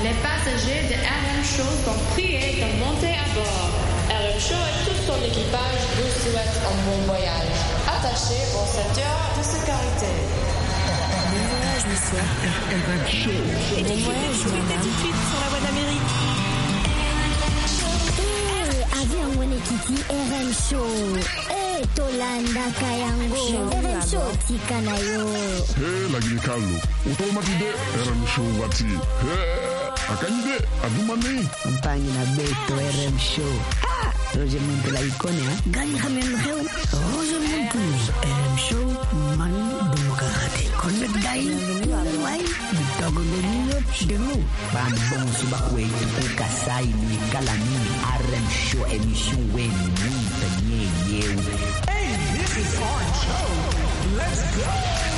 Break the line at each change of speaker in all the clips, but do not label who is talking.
Les passagers de RM Show sont priés de monter à bord. RM Show et tout son équipage vous souhaitent un bon voyage. Attachez vos ceintures de sécurité.
Bon voyage, monsieur.
RM Show.
Et bon voyage, madame. Tout de suite sur la voie d'Amérique.
Avion Wenekiti RM Show. Tolanda Kayango. RM Show Tikanayo.
Lagi Carlo. Automatide RM Show wati. Akanyide adumani.
Mpangi na beto RM Show. Roger Muntu la ikone ha.
Gari khamen kheu.
Roger Muntu RM Show man demokrate. Konnet dai. Wai. Bitago denyo denu. Ban bon suba kwe kasai ni kalani RM Show emission wen ni tanye yeu.
Hey, this is our show. Let's go.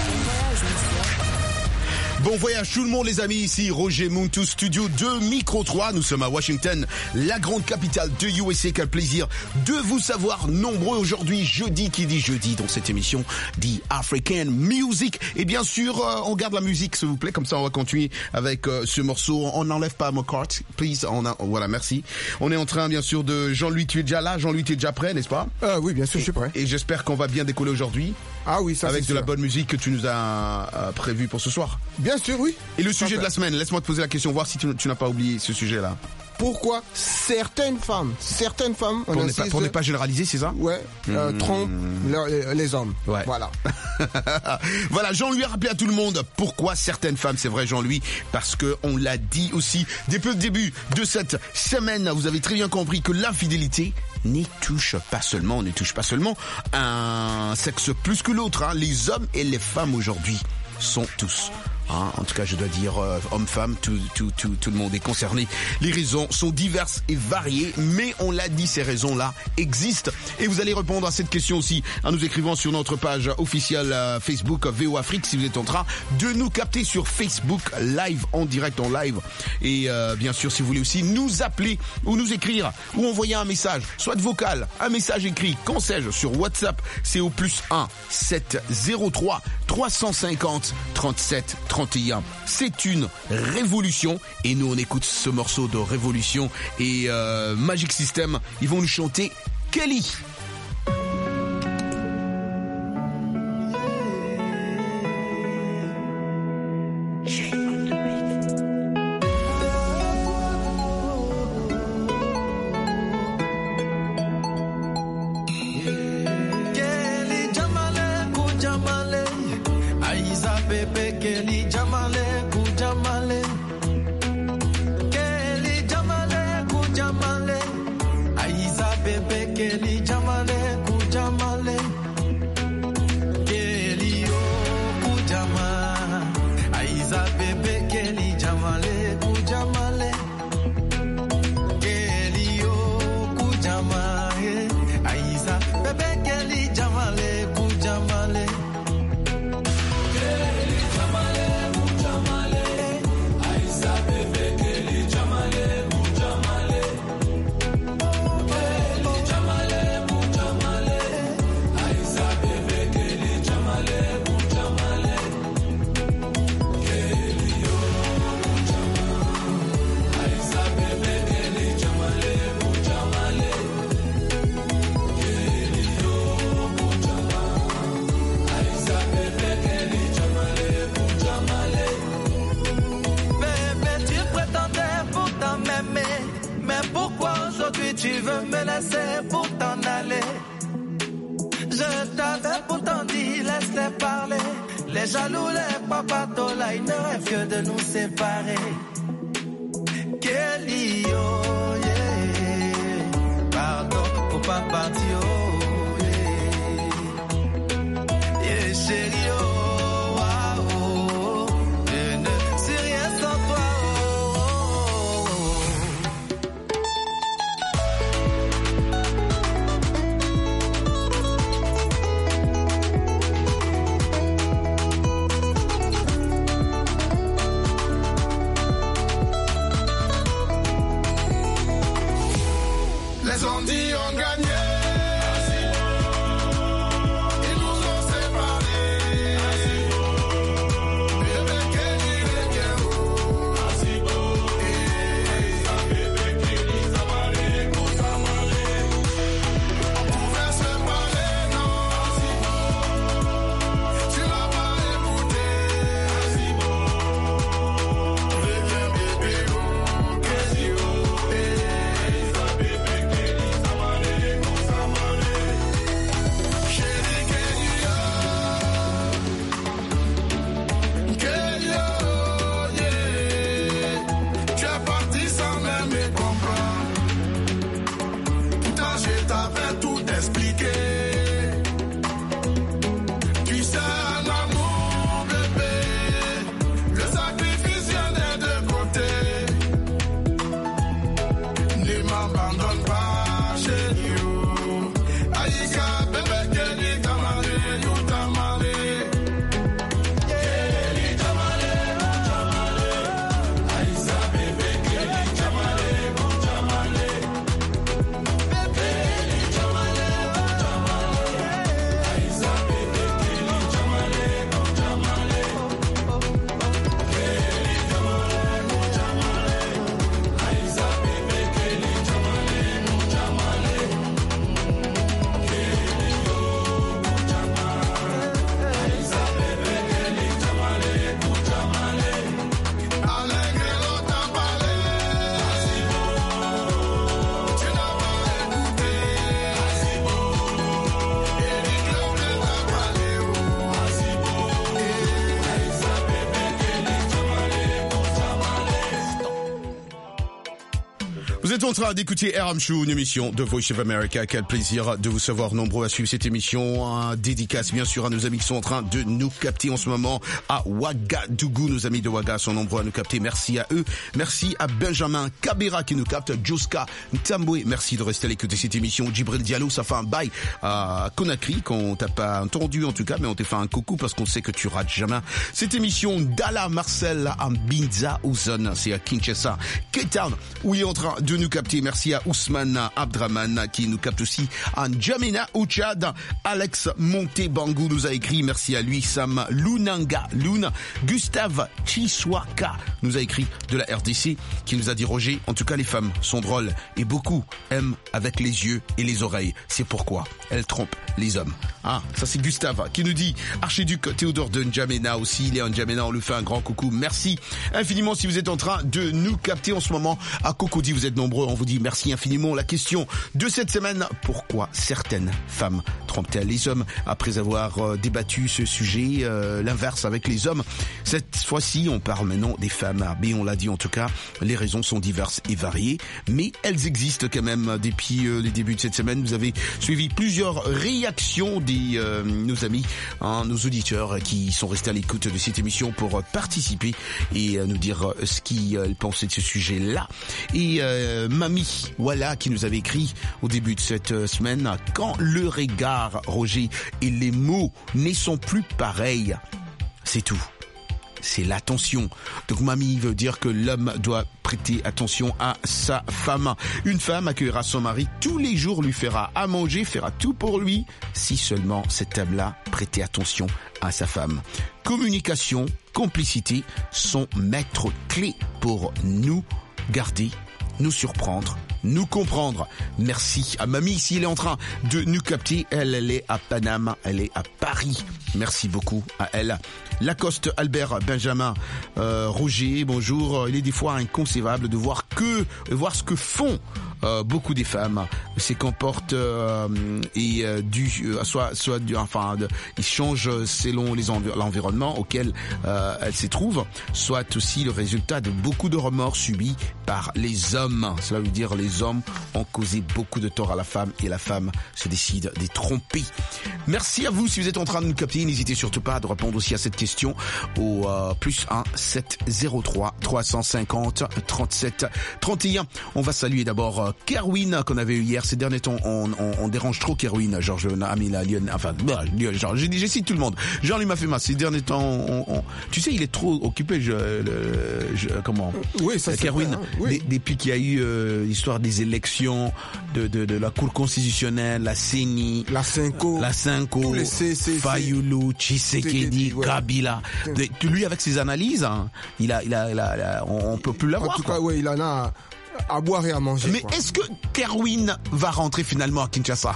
Bon voyage tout le monde les amis, ici Roger Muntu, studio 2, micro 3, nous sommes à Washington, la grande capitale de USA, quel plaisir de vous savoir nombreux aujourd'hui, jeudi, qui dit jeudi dans cette émission, dit African Music, et bien sûr on garde la musique s'il vous plaît, comme ça on va continuer avec ce morceau, on n'enlève pas ma carte, please, voilà merci, on est en train bien sûr de Jean-Louis, tu es déjà là, Jean-Louis tu es déjà prêt n'est-ce pas?
Oui bien sûr je suis prêt.
Et j'espère qu'on va bien décoller aujourd'hui.
Ah oui, ça
avec
c'est
de
sûr.
la bonne musique que tu nous as prévu pour ce soir.
Bien sûr, oui.
Et le sujet de la semaine, laisse-moi te poser la question, voir si tu n'as pas oublié ce sujet-là.
Pourquoi certaines femmes,
pour ne pas généraliser, c'est ça?
Ouais, trompent les hommes.
Ouais.
Voilà.
Voilà, Jean-Louis a rappelé à tout le monde pourquoi certaines femmes, c'est vrai Jean-Louis, parce que on l'a dit aussi depuis le début de cette semaine, vous avez très bien compris que l'infidélité ne touche pas seulement un sexe plus que l'autre, hein. Les hommes et les femmes aujourd'hui sont tous. En tout cas, je dois dire homme-femme, tout le monde est concerné. Les raisons sont diverses et variées, mais on l'a dit, ces raisons-là existent. Et vous allez répondre à cette question aussi en nous écrivant sur notre page officielle Facebook VO Afrique, si vous êtes en train de nous capter sur Facebook live, en direct, en live. Et bien sûr, si vous voulez aussi nous appeler ou nous écrire ou envoyer un message, soit vocal, un message écrit, qu'en sais-je, sur WhatsApp, c'est au +1 703 350 37 31. C'est une révolution et nous on écoute ce morceau de révolution et Magic System, ils vont nous chanter Kelly. Vous êtes en train d'écouter RM Show, une émission de Voice of America. Quel plaisir de vous savoir nombreux à suivre cette émission. Dédicace bien sûr à nos amis qui sont en train de nous capter en ce moment à Ouagadougou. Nos amis de Ouaga sont nombreux à nous capter. Merci à eux. Merci à Benjamin Kabera qui nous capte. Joska Ntamboué, merci de rester à l'écoute de cette émission. Djibril Diallo, ça fait un bail à Conakry qu'on t'a pas entendu en tout cas, mais on t'a fait un coucou parce qu'on sait que tu rates jamais cette émission. Dala Marcel à Binza Ouzon, c'est à Kinshasa. K-Town, où il est en train de nous capter. Merci à Ousmane Abdraman qui nous capte aussi. À N'Djamena au Tchad. Alex Montebangou nous a écrit. Merci à lui. Sam Lunanga Luna. Gustave Chiswaka nous a écrit de la RDC qui nous a dit Roger, en tout cas les femmes sont drôles et beaucoup aiment avec les yeux et les oreilles. C'est pourquoi elles trompent les hommes. Ah, ça c'est Gustave qui nous dit Archiduc Théodore de N'Djamena aussi. Il est en N'Djamena, on lui fait un grand coucou. Merci infiniment si vous êtes en train de nous capter en ce moment. À Cocody, vous êtes nombreux, on vous dit merci infiniment. La question de cette semaine, pourquoi certaines femmes trompent-elles les hommes? Après avoir débattu ce sujet, l'inverse avec les hommes, cette fois-ci on parle maintenant des femmes. Mais on l'a dit en tout cas, les raisons sont diverses et variées, mais elles existent quand même. Depuis les débuts de cette semaine, vous avez suivi plusieurs réactions des nos amis, nos auditeurs qui sont restés à l'écoute de cette émission pour participer et nous dire ce qu'ils pensaient de ce sujet-là. Et Mamie, voilà, qui nous avait écrit au début de cette semaine, quand le regard, Roger, et les mots ne sont plus pareils, c'est tout. C'est l'attention. Donc Mamie veut dire que l'homme doit prêter attention à sa femme. Une femme accueillera son mari tous les jours, lui fera à manger, fera tout pour lui, si seulement cette homme-là prêtait attention à sa femme. Communication, complicité sont maîtres clés pour nous garder, nous surprendre, nous comprendre. Merci à Mamie, si elle est en train de nous capter. Elle est à Paname, elle est à Paris. Merci beaucoup à elle. Lacoste Albert Benjamin Roger, bonjour. Il est des fois inconcevable de voir ce que font beaucoup des femmes, se comportent ils changent selon l'environnement auquel elles se trouvent, soit aussi le résultat de beaucoup de remords subis par les hommes. Cela veut dire les hommes ont causé beaucoup de tort à la femme et la femme se décide de tromper. Merci à vous si vous êtes en train de nous capter. N'hésitez surtout pas à répondre aussi à cette question au +1 703 350 37 31. On va saluer d'abord Kerwin qu'on avait eu hier. Ces derniers temps, on dérange trop Kerwin, Georges Amila, Lyon, enfin, genre, j'cite tout le monde. Jean lui m'a fait mal. Ces derniers temps, tu sais, il est trop occupé. Comment?
Oui, ça c'est
Kerwin,
vrai, hein, oui.
Depuis qu'il y a eu l'histoire des élections, de la Cour constitutionnelle, la CENI,
la Cinco,
tous les Fayoulou, Tshisekedi,
ouais.
Kabila. Lui, avec ses analyses, hein, on peut plus l'avoir.
En tout cas, oui, il en a à boire et à manger.
Mais
quoi.
est-ce que Kerwin va rentrer finalement à Kinshasa?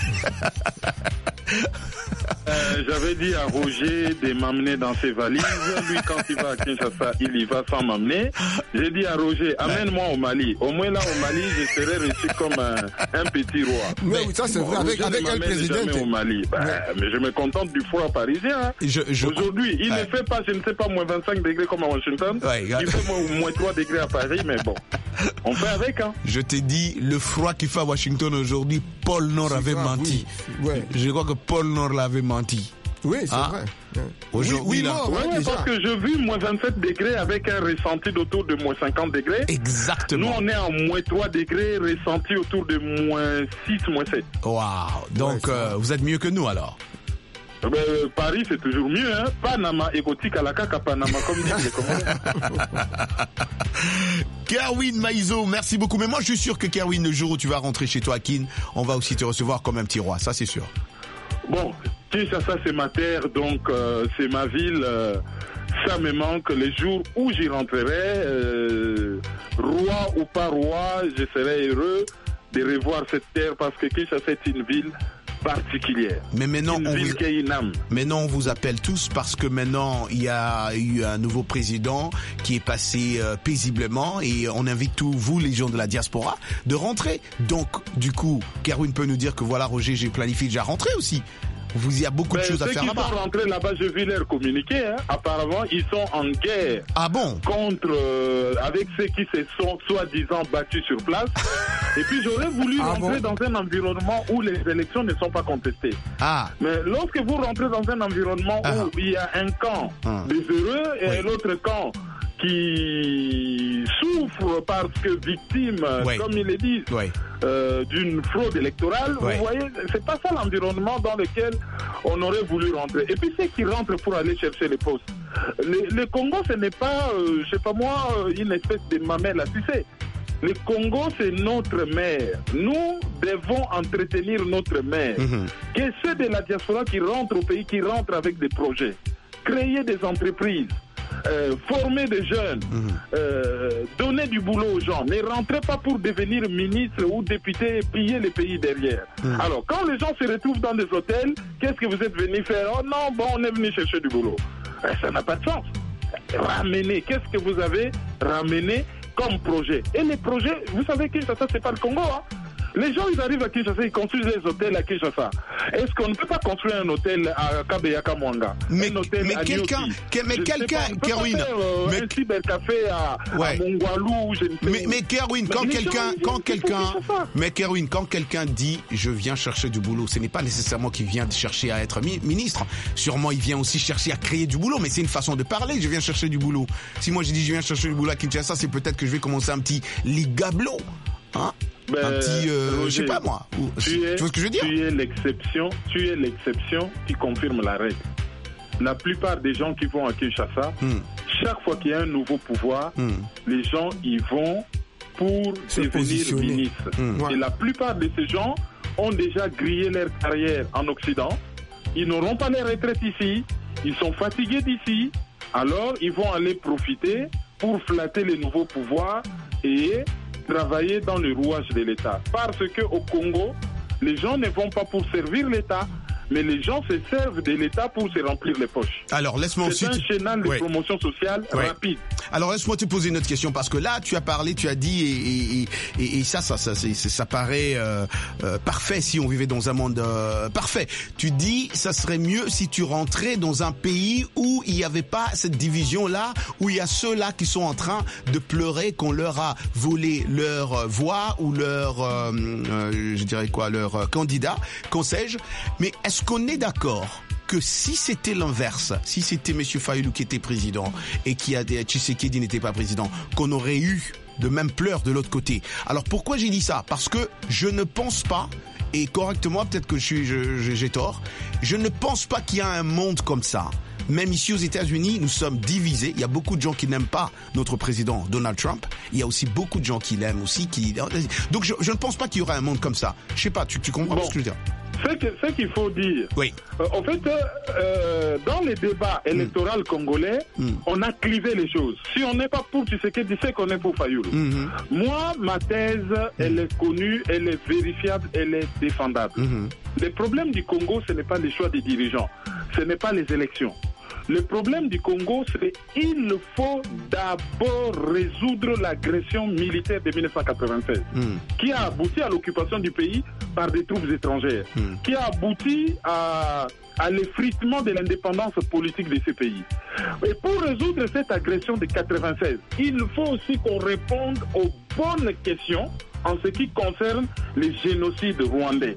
J'avais dit à Roger de m'amener dans ses valises. Lui, quand il va à Kinshasa, il y va sans m'amener. J'ai dit à Roger, amène-moi au Mali. Au moins là, au Mali, je serai reçu comme un petit roi.
Mais ça, c'est vrai. Avec un président.
Au Mali. Mais je me contente du froid parisien. Hein. Aujourd'hui, il ne fait pas, je ne sais pas, moins 25 degrés comme à Washington. Il fait moins 3 degrés à Paris, mais bon. On fait avec, hein.
Je t'ai dit, le froid qu'il fait à Washington aujourd'hui, Paul Nord avait menti.
Oui. Ouais.
Je crois que Paul Nord l'avait menti.
Oui, c'est vrai.
Aujourd'hui,
parce que j'ai vu moins 27 degrés avec un ressenti d'autour de moins 50 degrés.
Exactement.
Nous, on est en moins 3 degrés, ressenti autour de moins 6, moins 7.
Waouh. Donc, vous êtes mieux que nous, alors?
Paris, c'est toujours mieux, hein. Panama, égotique à la caca Panama, comme disent les Comoriens.
Kerwin Maïzo, merci beaucoup. Mais moi, je suis sûr que Kerwin, le jour où tu vas rentrer chez toi à Kin, on va aussi te recevoir comme un petit roi. Ça, c'est sûr.
Bon, Kinshasa, c'est ma terre, donc c'est ma ville. Ça me manque. Les jours où j'y rentrerai, roi ou pas roi, je serai heureux de revoir cette terre parce que Kinshasa est une ville particulière.
Mais maintenant,
on
vous appelle tous parce que maintenant, il y a eu un nouveau président qui est passé paisiblement et on invite tous vous, les gens de la diaspora, de rentrer. Donc, du coup, Kerwin peut nous dire que voilà, Roger, j'ai planifié déjà rentrer aussi. Il y a beaucoup de choses à faire là-bas.
Ceux qui sont rentrés là-bas, je vis leur communiqué. Apparemment, ils sont en guerre.
Ah bon?
Contre, avec ceux qui se sont soi-disant battus sur place. Et puis, j'aurais voulu rentrer dans un environnement où les élections ne sont pas contestées. Mais lorsque vous rentrez dans un environnement où il y a un camp des heureux et l'autre camp qui souffre parce que victime, comme ils le disent, d'une fraude électorale, vous voyez, c'est pas ça l'environnement dans lequel on aurait voulu rentrer. Et puis ceux qui rentrent pour aller chercher les postes. Le Congo, ce n'est pas, je sais pas moi, une espèce de mamelle à sucer. Le Congo, c'est notre mère. Nous devons entretenir notre mère. Que ceux de la diaspora qui rentrent au pays, qui rentrent avec des projets, créer des entreprises, former des jeunes, donner du boulot aux gens. Ne rentrez pas pour devenir ministre ou député et piller les pays derrière. Alors, quand les gens se retrouvent dans des hôtels, qu'est-ce que vous êtes venus faire? Oh non, bon, on est venu chercher du boulot. Ça n'a pas de sens. Ramener, qu'est-ce que vous avez ramené comme projet? Et les projets, vous savez que ça c'est pas le Congo, hein? Les gens, ils arrivent à Kinshasa, ils construisent des hôtels à Kinshasa. Est-ce qu'on ne peut pas construire un hôtel à Kabeyaka Mwanga? Un hôtel à
quelqu'un, Kerwin,
un cybercafé à Mongwalou, je ne sais.
Mais Kerwin, quand quelqu'un dit je viens chercher du boulot, ce n'est pas nécessairement qu'il vient chercher à être ministre. Sûrement, il vient aussi chercher à créer du boulot, mais c'est une façon de parler. Je viens chercher du boulot. Si moi je dis je viens chercher du boulot à Kinshasa, c'est peut-être que je vais commencer un petit ligablo, hein? Un petit, Roger, je sais pas moi. Tu vois ce que je veux dire?
Tu es l'exception qui confirme la règle. La plupart des gens qui vont à Kinshasa, chaque fois qu'il y a un nouveau pouvoir, les gens y vont pour devenir ministres. Et la plupart de ces gens ont déjà grillé leur carrière en Occident. Ils n'auront pas les retraites ici. Ils sont fatigués d'ici. Alors, ils vont aller profiter pour flatter les nouveaux pouvoirs et travailler dans le rouage de l'État. Parce qu'au Congo, les gens ne vont pas pour servir l'État, mais les gens se servent de l'État pour se remplir les poches.
Alors, laisse-moi
aussi... C'est un chénal de promotion sociale rapide.
Alors, laisse-moi te poser une autre question, parce que là, tu as parlé, tu as dit, et ça paraît parfait si on vivait dans un monde parfait. Tu dis, ça serait mieux si tu rentrais dans un pays où il n'y avait pas cette division-là, où il y a ceux-là qui sont en train de pleurer qu'on leur a volé leur voix ou leur, je dirais quoi, leur candidat, qu'en sais-je. Mais est-ce qu'on est d'accord que si c'était l'inverse, si c'était M. Fayulu qui était président et qui a Tshisekedi n'était pas président, qu'on aurait eu de même pleurs de l'autre côté? Alors pourquoi j'ai dit ça? Parce que je ne pense pas, et correctement, peut-être que j'ai tort, je ne pense pas qu'il y a un monde comme ça. Même ici aux États-Unis, nous sommes divisés. Il y a beaucoup de gens qui n'aiment pas notre président Donald Trump. Il y a aussi beaucoup de gens qui l'aiment aussi. Donc je ne pense pas qu'il y aura un monde comme ça. Je sais pas, tu comprends ce que je veux dire?
Ce qu'il faut dire, en fait, dans les débats électoraux congolais, on a clivé les choses. Si on n'est pas pour Tshisekedi, c'est qu'on est pour Fayulu. Moi, ma thèse, elle est connue, elle est vérifiable, elle est défendable. Le problème du Congo, ce n'est pas les choix des dirigeants, ce n'est pas les élections. Le problème du Congo, c'est qu'il faut d'abord résoudre l'agression militaire de 1996, qui a abouti à l'occupation du pays par des troupes étrangères, qui a abouti à l'effritement de l'indépendance politique de ce pays. Et pour résoudre cette agression de 1996, il faut aussi qu'on réponde aux bonnes questions en ce qui concerne les génocides rwandais.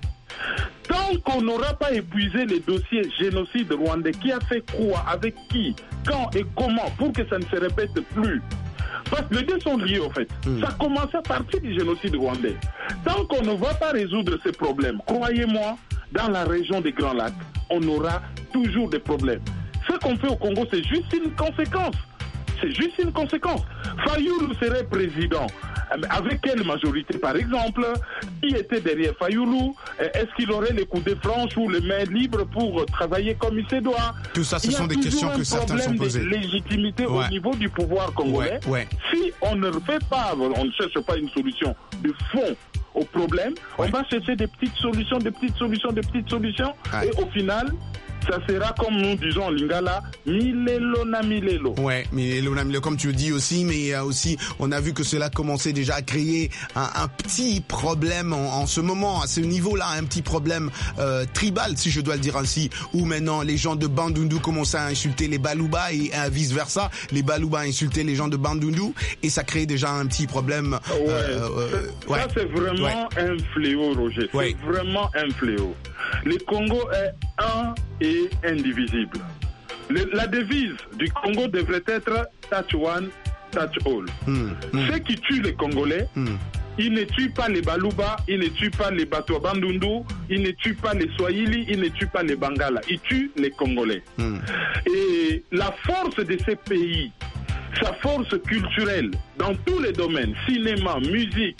Tant qu'on n'aura pas épuisé les dossiers génocide rwandais, qui a fait quoi, avec qui, quand et comment, pour que ça ne se répète plus. Parce que les deux sont liés, en fait. Ça commence à partir du génocide rwandais. Tant qu'on ne va pas résoudre ces problèmes, croyez-moi, dans la région des Grands Lacs, on aura toujours des problèmes. Ce qu'on fait au Congo, c'est juste une conséquence. C'est juste une conséquence. Fayulu serait président. Avec quelle majorité, par exemple? Qui était derrière Fayulu? Est-ce qu'il aurait les coudées franches ou les mains libres pour travailler comme il se doit?
Tout ça, ce sont des questions que certains sont posées.
Il y a toujours un problème de légitimité au niveau du pouvoir congolais. Si on ne fait pas, on ne cherche pas une solution de fond au problème, on va chercher des petites solutions, et au final, ça sera comme nous disons en lingala, milelo na milelo.
Ouais, milelo na milelo, comme tu le dis aussi, mais aussi, on a vu que cela commençait déjà à créer un petit problème en ce moment, à ce niveau-là, un petit problème tribal, si je dois le dire ainsi, où maintenant les gens de Bandundu commencent à insulter les Baluba et vice-versa, les Baluba insultaient les gens de Bandundu, et ça crée déjà un petit problème.
Ça, c'est vraiment un fléau, Roger. C'est vraiment un fléau. Le Congo est un et indivisible. La devise du Congo devrait être touch one, touch all. Ceux qui tuent les Congolais, ils ne tuent pas les Baluba, ils ne tuent pas les Batwa Bandundu, ils ne tuent pas les Swahili, ils ne tuent pas les Bangala, ils tuent les Congolais. Et la force de ces pays, sa force culturelle dans tous les domaines, cinéma, musique,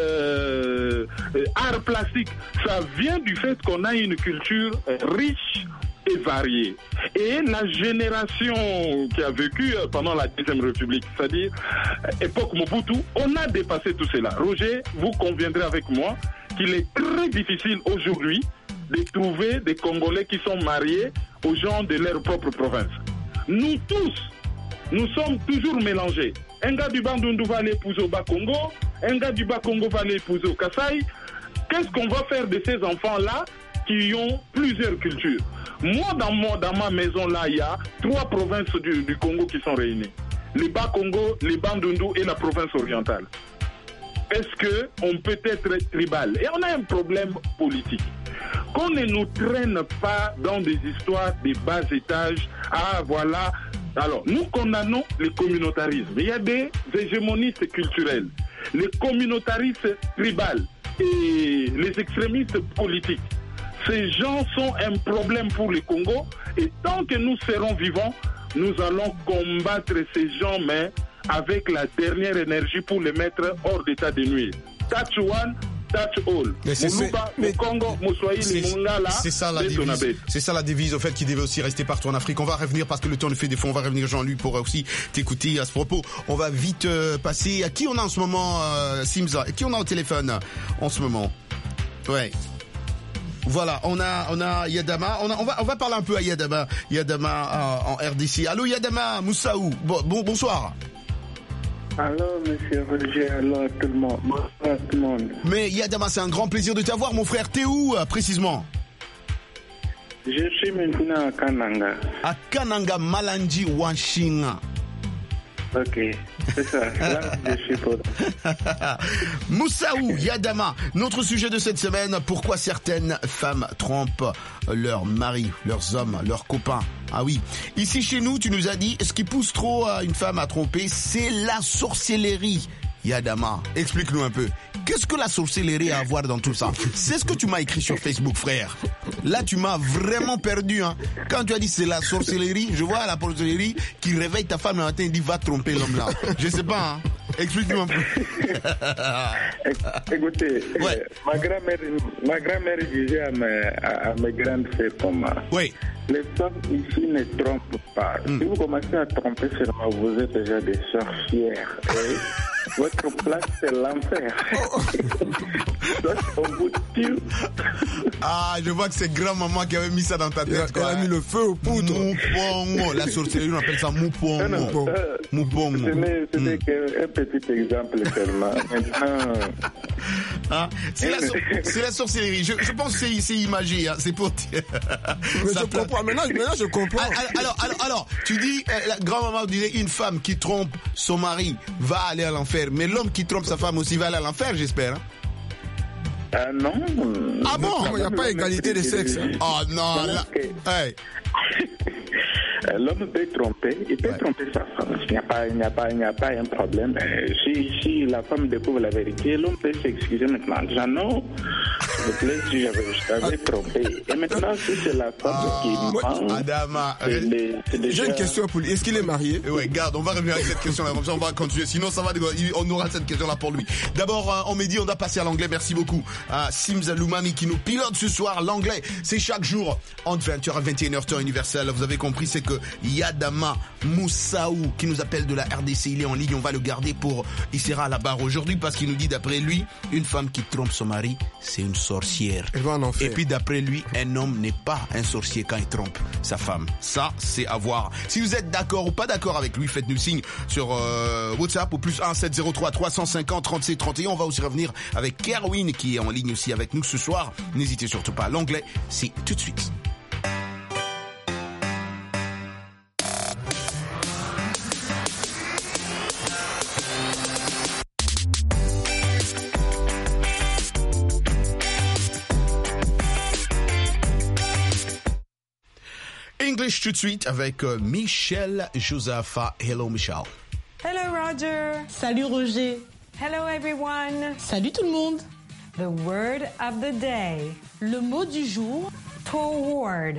art plastique, ça vient du fait qu'on a une culture riche et variée. Et la génération qui a vécu pendant la Deuxième République, c'est-à-dire époque Mobutu, on a dépassé tout cela. Roger, vous conviendrez avec moi qu'il est très difficile aujourd'hui de trouver des Congolais qui sont mariés aux gens de leur propre province. Nous tous, nous sommes toujours mélangés. Un gars du Bandundu va aller épouser au Bas-Congo, un gars du Bas-Congo va aller épouser au Kasaï. Qu'est-ce qu'on va faire de ces enfants-là qui ont plusieurs cultures? Moi, dans ma maison, là, il y a 3 provinces du Congo qui sont réunies. Le Bas-Congo, le Bandundu et la province orientale. Est-ce qu'on peut être tribal? Et on a un problème politique. Qu'on ne nous traîne pas dans des histoires de bas étages. Ah, voilà. Alors, nous condamnons le communautarisme. Il y a des hégémonistes culturels, les communautaristes tribales et les extrémistes politiques. Ces gens sont un problème pour le Congo et tant que nous serons vivants, nous allons combattre ces gens, mais avec la dernière énergie pour les mettre hors d'état de nuire. Touch one, touch all. Congo,
c'est ça la devise. C'est ça la devise, au fait, qui devait aussi rester partout en Afrique. On va revenir parce que le temps nous fait défaut. On va revenir, Jean-Louis, pour aussi t'écouter à ce propos. On va vite passer. À qui on a en ce moment, Simza? Qui on a au téléphone en ce moment? Ouais. Voilà, on a Yadama. On va parler un peu à Yadama. Yadama en RDC. Allô, Yadama Moussaou. Bonsoir.
Allô, monsieur Roger, allô tout le monde. Bonsoir tout le monde.
Mais Yadama, c'est un grand plaisir de t'avoir, mon frère. T'es où, précisément?
Je suis maintenant à Kananga.
À Kananga, Malandi, Wanshinga.
Ok, c'est ça. Là, je suis pour.
Moussaou, Yadama, notre sujet de cette semaine, pourquoi certaines femmes trompent leurs maris, leurs hommes, leurs copains. Ah oui, ici chez nous, tu nous as dit, ce qui pousse trop une femme à tromper, c'est la sorcellerie. Yadama, explique-nous un peu. Qu'est-ce que la sorcellerie a à voir dans tout ça? C'est ce que tu m'as écrit sur Facebook, frère. Là, tu m'as vraiment perdu, hein. Quand tu as dit c'est la sorcellerie, je vois la sorcellerie qui réveille ta femme le matin et dit va tromper l'homme là. Je sais pas, hein. Explique-nous un peu.
Écoutez,
ouais.
ma grand-mère disait à mes grandes sœurs comme
oui.
Les femmes ici ne trompent pas. Si vous commencez à tromper seulement, vous êtes déjà des sorcières. Votre place, c'est l'enfer.
Ah, je vois que c'est grand-maman qui avait mis ça dans ta tête.
Elle a mis le feu aux poudres.
Moupongo. La sorcellerie, on appelle ça moupongo. Moupongo.
Ce n'est qu'un petit exemple seulement. Maintenant...
Ah, c'est la sorcellerie. Je pense que c'est imagé. Hein. C'est pour dire.
Je comprends. Maintenant, je comprends.
Alors, tu dis, la grand-maman disait, une femme qui trompe son mari va aller à l'enfer. Mais l'homme qui trompe sa femme aussi va aller à l'enfer, j'espère. Hein?
Non.
Ah bon?
Il n'y a pas égalité de sexe. Hein?
Oh non. Là... Hey.
L'homme peut tromper, il peut tromper sa femme. Il n'y a pas un problème. Si la femme découvre la vérité, l'homme peut s'excuser maintenant. Déjà non, s'il vous plaît, si je t'avais trompé. Et maintenant, si c'est la femme qui ment,
Adama,
j'ai une question pour lui. Est-ce qu'il est marié?
Ouais, garde, on va revenir avec cette question-là. Comme ça, on va continuer. Sinon, ça va, on aura cette question-là pour lui. D'abord, on m'a dit, on doit passer à l'anglais. Merci beaucoup à Simza Lumami qui nous pilote ce soir. L'anglais, c'est chaque jour entre 20h à 21h temps universel. Vous avez compris, c'est que Yadama Moussaou qui nous appelle de la RDC, il est en ligne, on va le garder il sera à la barre aujourd'hui parce qu'il nous dit d'après lui, une femme qui trompe son mari, c'est une sorcière. sorcière.
Elle va en enfer.
Et puis d'après lui, un homme n'est pas un sorcier quand il trompe sa femme. Ça, c'est à voir. Si vous êtes d'accord ou pas d'accord avec lui, faites-nous signe sur WhatsApp au +1 703 350 37 31. On va aussi revenir avec Kerwin qui est en ligne aussi avec nous ce soir. N'hésitez surtout pas. L'anglais, c'est tout de suite. English tout de suite avec Michel Josaphat. Hello Michel.
Hello Roger.
Salut Roger.
Hello everyone.
Salut tout le monde.
The word of the day.
Le mot du jour.
Toward.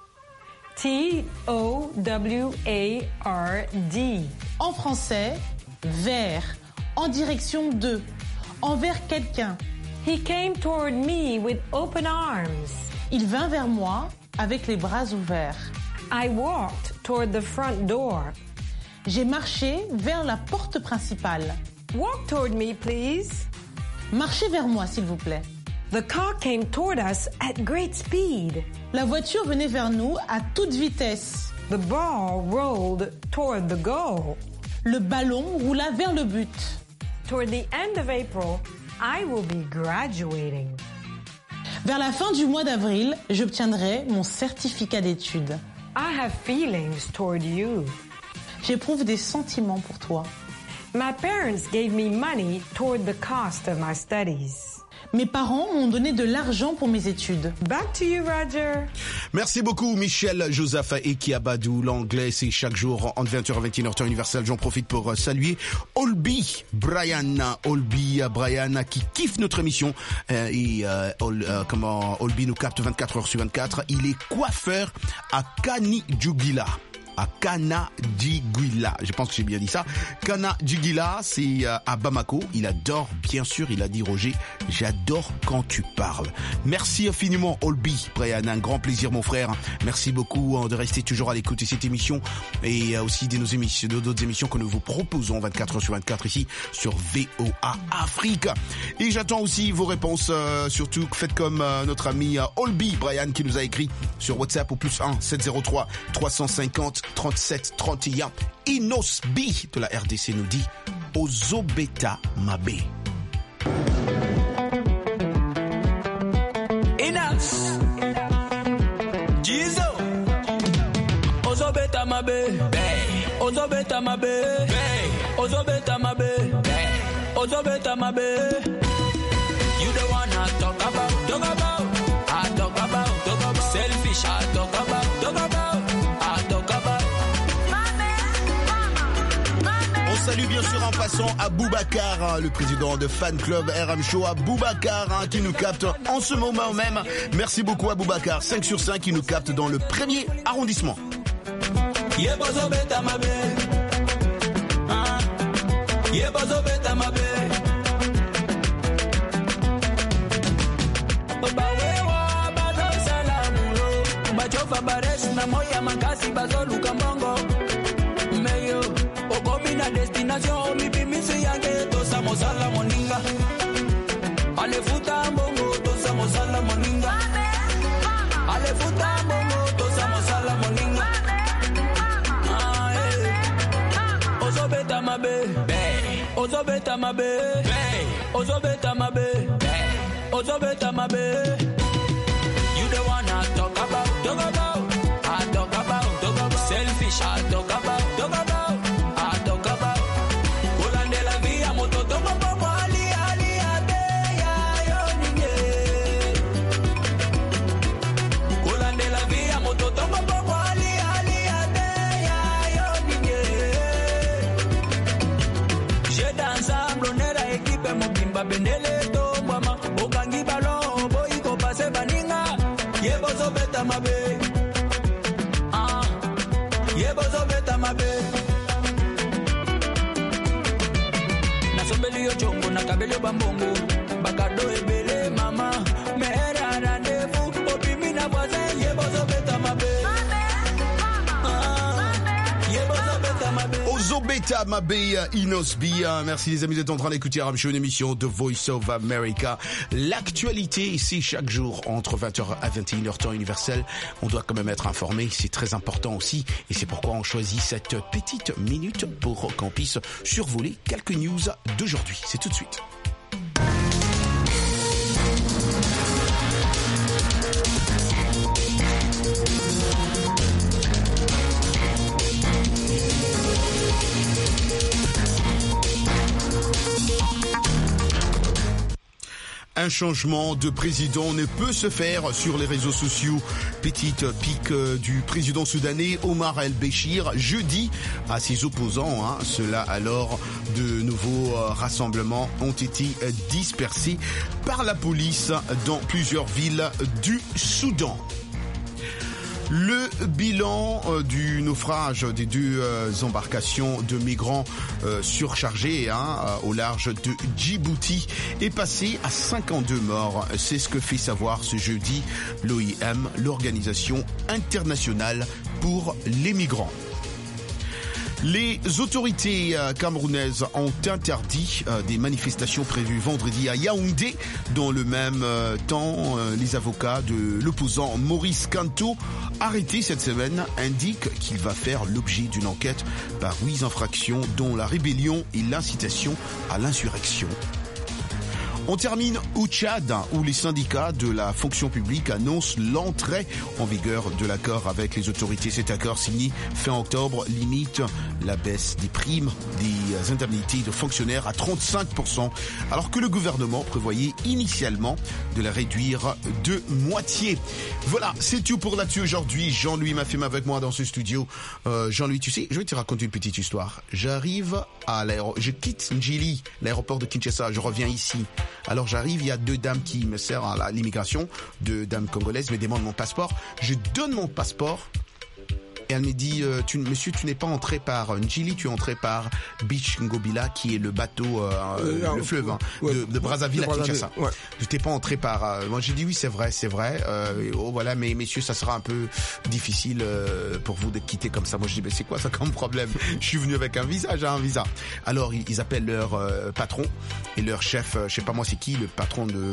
T-O-W-A-R-D.
En français, vers, en direction de, envers quelqu'un.
He came toward me with open arms.
Il vint vers moi avec les bras ouverts.
I walked toward the front door.
J'ai marché vers la porte principale.
Walk toward me, please.
Marchez vers moi, s'il vous plaît.
The car came toward us at great speed.
La voiture venait vers nous à toute vitesse.
The ball rolled toward the goal.
Le ballon roula vers le but.
Toward the end of April, I will be graduating.
Vers la fin du mois d'avril, j'obtiendrai mon certificat d'études.
I have feelings toward you.
J'éprouve des sentiments pour toi.
My parents gave me money toward the cost of my studies.
Mes parents m'ont donné de l'argent pour mes études.
Back to you, Roger.
Merci beaucoup, Michel Josaphat et Kiabadou. L'anglais, c'est chaque jour entre 20h et 21h temps universel. J'en profite pour saluer Olby Brian qui kiffe notre émission. Olby nous capte 24 heures sur 24. Il est coiffeur à Kanidjouguila. À Kanadjiguila, je pense que j'ai bien dit ça. Kanadjiguila, c'est à Bamako. Il adore, bien sûr, il a dit Roger, j'adore quand tu parles. Merci infiniment, Olby Brian, un grand plaisir, mon frère. Merci beaucoup de rester toujours à l'écoute de cette émission et aussi de nos émissions, d'autres émissions que nous vous proposons 24 heures sur 24 ici sur VOA Afrique. Et j'attends aussi vos réponses, surtout faites comme notre ami Olby Brian qui nous a écrit sur WhatsApp au +1 703 350 37 31. Inos B de la RDC nous dit Ozobeta Mabe.
Inas Jizo Ozobeta Mabe Ozobeta Mabe Ozobeta Mabe Ozobeta Mabe. You the one I talk about I talk about selfish I talk about
Salut bien sûr en passant à Boubacar, le président de Fan Club RM Show, à Boubacar qui nous capte en ce moment même. Merci beaucoup à Boubacar, 5 sur 5 qui nous capte dans le 1er arrondissement.
Destination mi pimisi yange tosa mosala moninga ale futa mbongo tosa mosala moninga ale futa mbongo tosa mosala moninga ozobeta mabe ozobeta mabe ozobeta mabe ozobeta mabe. You the one I talk about selfish I talk about Bendele to mama okangi balon boy ko passe baninga yebozo beta mabe yebozo beta mabe na sombeli yo chongo na kabelo bambongo bakado ebele mama mera rendez-vous opimi na voisin yebozo beta mabe
Rita Mabey Inosbi. Merci les amis d'être en train d'écouter RM Show, une émission de Voice of America. L'actualité ici chaque jour entre 20h à 21h temps universel. On doit quand même être informé, c'est très important aussi. Et c'est pourquoi on choisit cette petite minute pour qu'on puisse survoler quelques news d'aujourd'hui. C'est tout de suite. Un changement de président ne peut se faire sur les réseaux sociaux. Petite pique du président soudanais Omar el-Béchir jeudi à ses opposants. Cela alors de nouveaux rassemblements ont été dispersés par la police dans plusieurs villes du Soudan. Le bilan du naufrage des deux embarcations de migrants surchargés au large de Djibouti est passé à 52 morts. C'est ce que fait savoir ce jeudi l'OIM, l'Organisation internationale pour les migrants. Les autorités camerounaises ont interdit des manifestations prévues vendredi à Yaoundé. Dans le même temps, les avocats de l'opposant Maurice Kanto, arrêté cette semaine, indiquent qu'il va faire l'objet d'une enquête par 8 infractions dont la rébellion et l'incitation à l'insurrection. On termine au Tchad, où les syndicats de la fonction publique annoncent l'entrée en vigueur de l'accord avec les autorités. Cet accord signé fin octobre limite la baisse des primes des indemnités de fonctionnaires à 35%, alors que le gouvernement prévoyait initialement de la réduire de moitié. Voilà, c'est tout pour l'actu aujourd'hui. Jean-Louis Mafem avec moi dans ce studio. Jean-Louis, tu sais, je vais te raconter une petite histoire. J'arrive à je quitte Njili, l'aéroport de Kinshasa, je reviens ici. Alors j'arrive, il y a 2 dames qui me servent à l'immigration, 2 dames congolaises me demandent mon passeport. Je donne mon passeport et elle me dit monsieur, tu n'es pas entré par Njili, tu es entré par Beach Ngobila, qui est le bateau, le fleuve de Brazzaville à Kinshasa. Ouais. Tu t'es pas entré par... moi j'ai dit oui, c'est vrai. Voilà, mais messieurs, ça sera un peu difficile pour vous de quitter comme ça. Moi je dis, mais c'est quoi ça comme problème? Je suis venu avec un visa, j'ai un visa. Alors ils appellent leur patron et leur chef, je sais pas moi c'est qui, le patron de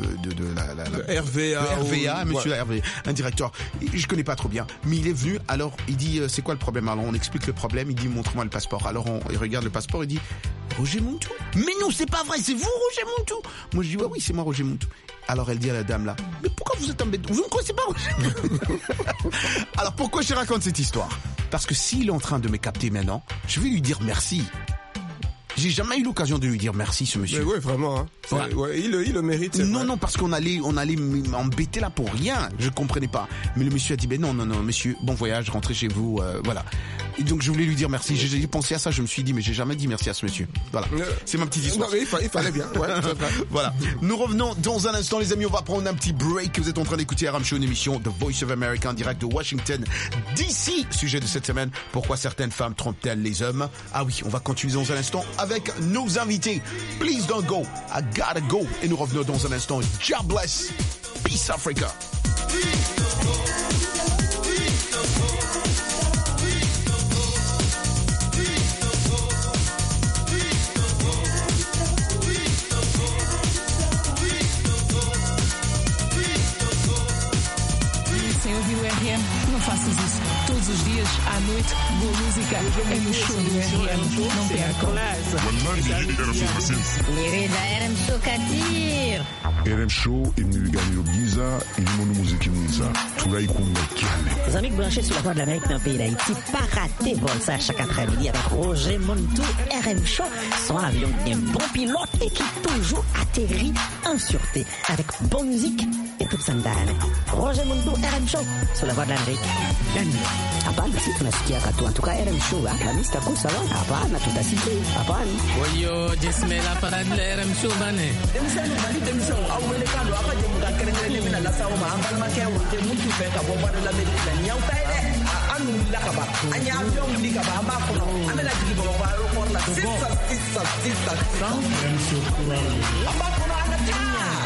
la RVA, monsieur RVA, un directeur. Je connais pas trop bien, mais il est venu, alors il dit c'est quoi le problème? Alors on explique le problème, il dit montre-moi le passeport. Alors il regarde le passeport, il dit Roger Muntu. Mais non, c'est pas vrai, c'est vous Roger Muntu. Moi je dis oui, c'est moi Roger Muntu. Alors elle dit à la dame là, mais pourquoi vous êtes embêté? Vous ne connaissez pas Roger? Alors pourquoi je raconte cette histoire? Parce que s'il est en train de me capter maintenant, je vais lui dire merci. J'ai jamais eu l'occasion de lui dire merci, ce monsieur.
Mais oui, vraiment. Hein. Ouais, il le mérite.
Non, parce qu'on allait m'embêter là pour rien. Je comprenais pas. Mais le monsieur a dit, non, monsieur, bon voyage, rentrez chez vous, voilà. Et donc je voulais lui dire merci. J'ai pensé à ça, je me suis dit, mais j'ai jamais dit merci à ce monsieur. Voilà. C'est ma petite histoire.
Non, mais il fallait bien. Ouais,
voilà. Nous revenons dans un instant, les amis. On va prendre un petit break. Vous êtes en train d'écouter RM Show, une émission de Voice of America en direct de Washington DC. Sujet de cette semaine, pourquoi certaines femmes trompent-elles les hommes? Ah oui, on va continuer dans un instant avec nos invités. Please don't go, I gotta go. Et nous revenons dans un instant. God bless. Peace Africa.
Sem ouvir o RM, não faças isso. Todos os dias, à noite, boa música é no show do RM. Não percam.
Querida RM Show Katir.
RM Show imnigani giza ilimono muziki mwiza tunaikunda kiane.
Les amis branchés sur la voie de l'Amérique dans le pays d'Haïti, pas raté vol ça chaque après-midi avec Roger Muntu. RM Show, son avion un bon pilote et qui toujours atterrit en sûreté avec bonne musique et toute sa dame. Roger Muntu, RM Show sur la voie de l'Amérique. Hapana, si tunasikia katu. En tout cas, RM Show, la lista kuu sawa. Hapana, tutasikia. Hapana.
Wayo, jesmela para RM Show bane.
Demisano bali demisano awele kando akaje mudakerengele mina la sawa mahambal makia wote muntu feka bomba de la medina nyauta ile anu lakaba anya avion likaba amba kono amela jigi baba ba aeroport la sisa RM Show amba kono anatia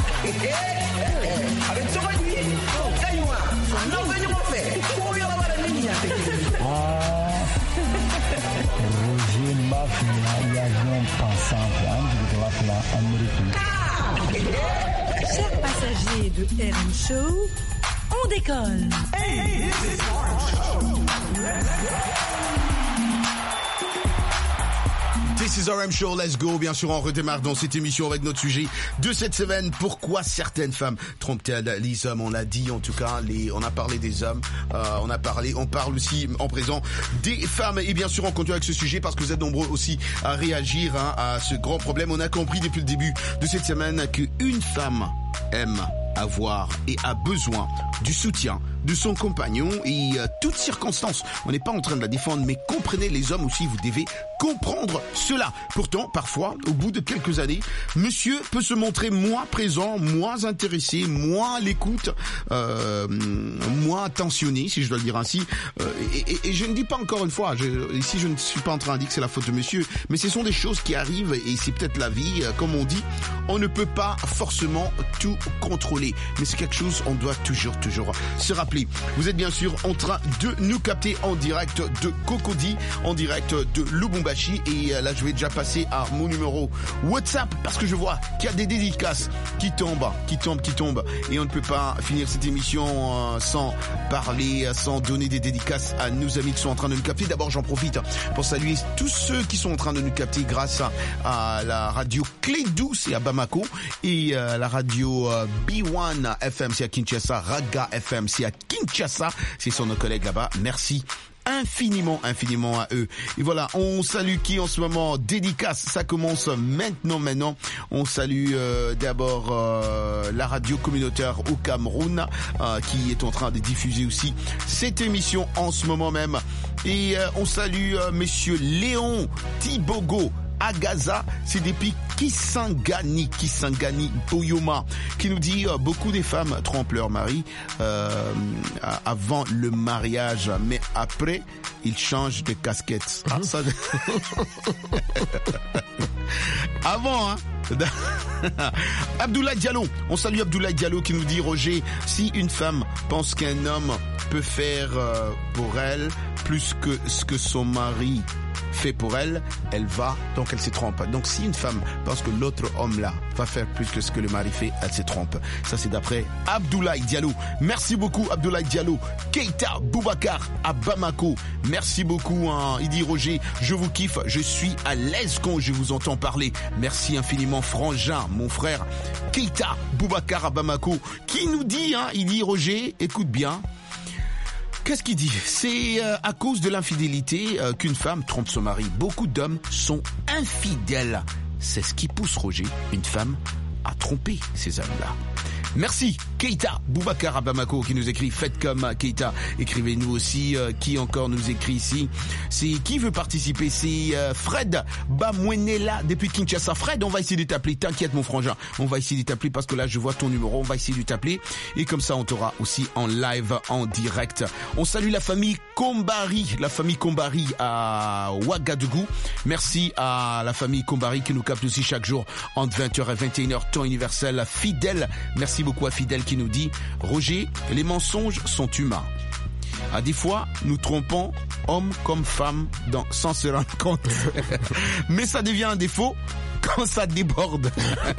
avec ça va lui kaywa non venez moi faire pour y avoir la ligne
Roger Chers passagers de RM Show, on décolle.
Hey, this is RM Show.
This is RM Show, let's go. Bien sûr, on redémarre dans cette émission avec notre sujet de cette semaine. Pourquoi certaines femmes trompent-elles les hommes? On l'a dit, en tout cas, on a parlé des hommes, on parle aussi en présent des femmes. Et bien sûr, on continue avec ce sujet parce que vous êtes nombreux aussi à réagir à ce grand problème. On a compris depuis le début de cette semaine qu'une femme aime avoir et a besoin du soutien de son compagnon et toutes circonstances. On n'est pas en train de la défendre, mais comprenez les hommes aussi, vous devez comprendre cela. Pourtant, parfois, au bout de quelques années, monsieur peut se montrer moins présent, moins intéressé, moins à l'écoute, moins attentionné, si je dois le dire ainsi. Et je ne dis pas encore une fois, ici je ne suis pas en train de dire que c'est la faute de monsieur, mais ce sont des choses qui arrivent et c'est peut-être la vie, comme on dit. On ne peut pas forcément tout contrôler, mais c'est quelque chose on doit toujours se rappeler. Vous êtes bien sûr en train de nous capter en direct de Cocody, en direct de Lubumbashi, et là je vais déjà passer à mon numéro WhatsApp parce que je vois qu'il y a des dédicaces qui tombent, et on ne peut pas finir cette émission sans parler, sans donner des dédicaces à nos amis qui sont en train de nous capter. D'abord, j'en profite pour saluer tous ceux qui sont en train de nous capter grâce à la radio Clé Douce et à Bamako, et la radio B1 FM, c'est à Kinshasa, Raga FM, c'est à Kinshasa, c'est sur nos collègues là-bas. Merci infiniment à eux. Et voilà, on salue qui en ce moment? Dédicace, ça commence maintenant. On salue d'abord la radio communautaire au Cameroun qui est en train de diffuser aussi cette émission en ce moment même. Et on salue monsieur Léon Tibogo à Gaza, c'est depuis Kisangani Boyoma, qui nous dit beaucoup des femmes trompent leur mari avant le mariage, mais après ils changent de casquette. Ah, ça... Avant, hein. Abdoulaye Diallo, on salue Abdoulaye Diallo qui nous dit: Roger, si une femme pense qu'un homme peut faire pour elle plus que ce que son mari fait pour elle, elle se trompe. Donc si une femme pense que l'autre homme là va faire plus que ce que le mari fait, elle se trompe. Ça c'est d'après Abdoulaye Diallo. Merci beaucoup Abdoulaye Diallo. Keita Boubacar à Bamako, merci beaucoup, hein. Il dit: Roger, je vous kiffe, je suis à l'aise quand je vous entends parler. Merci infiniment Frangin, mon frère. Keita Boubacar à Bamako qui nous dit, hein, il dit: Roger, écoute bien. Qu'est-ce qu'il dit? C'est à cause de l'infidélité qu'une femme trompe son mari. Beaucoup d'hommes sont infidèles. C'est ce qui pousse, Roger, une femme à tromper ces hommes-là. Merci Keita Boubacar à Bamako qui nous écrit: faites comme Keita. Écrivez-nous aussi. Qui encore nous écrit ici? C'est qui veut participer? C'est Fred Bamwenela depuis Kinshasa. Fred, on va essayer de t'appeler. T'inquiète mon frangin, on va essayer de t'appeler parce que là je vois ton numéro. On va essayer de t'appeler et comme ça on t'aura aussi en live, en direct. On salue la famille Kombari à Ouagadougou. Merci à la famille Kombari qui nous capte aussi chaque jour entre 20h et 21h temps universel fidèle. Merci beaucoup à Fidèle qui nous dit: Roger, les mensonges sont humains. À des fois, nous trompons hommes comme femmes sans se rendre compte. Mais ça devient un défaut quand ça déborde.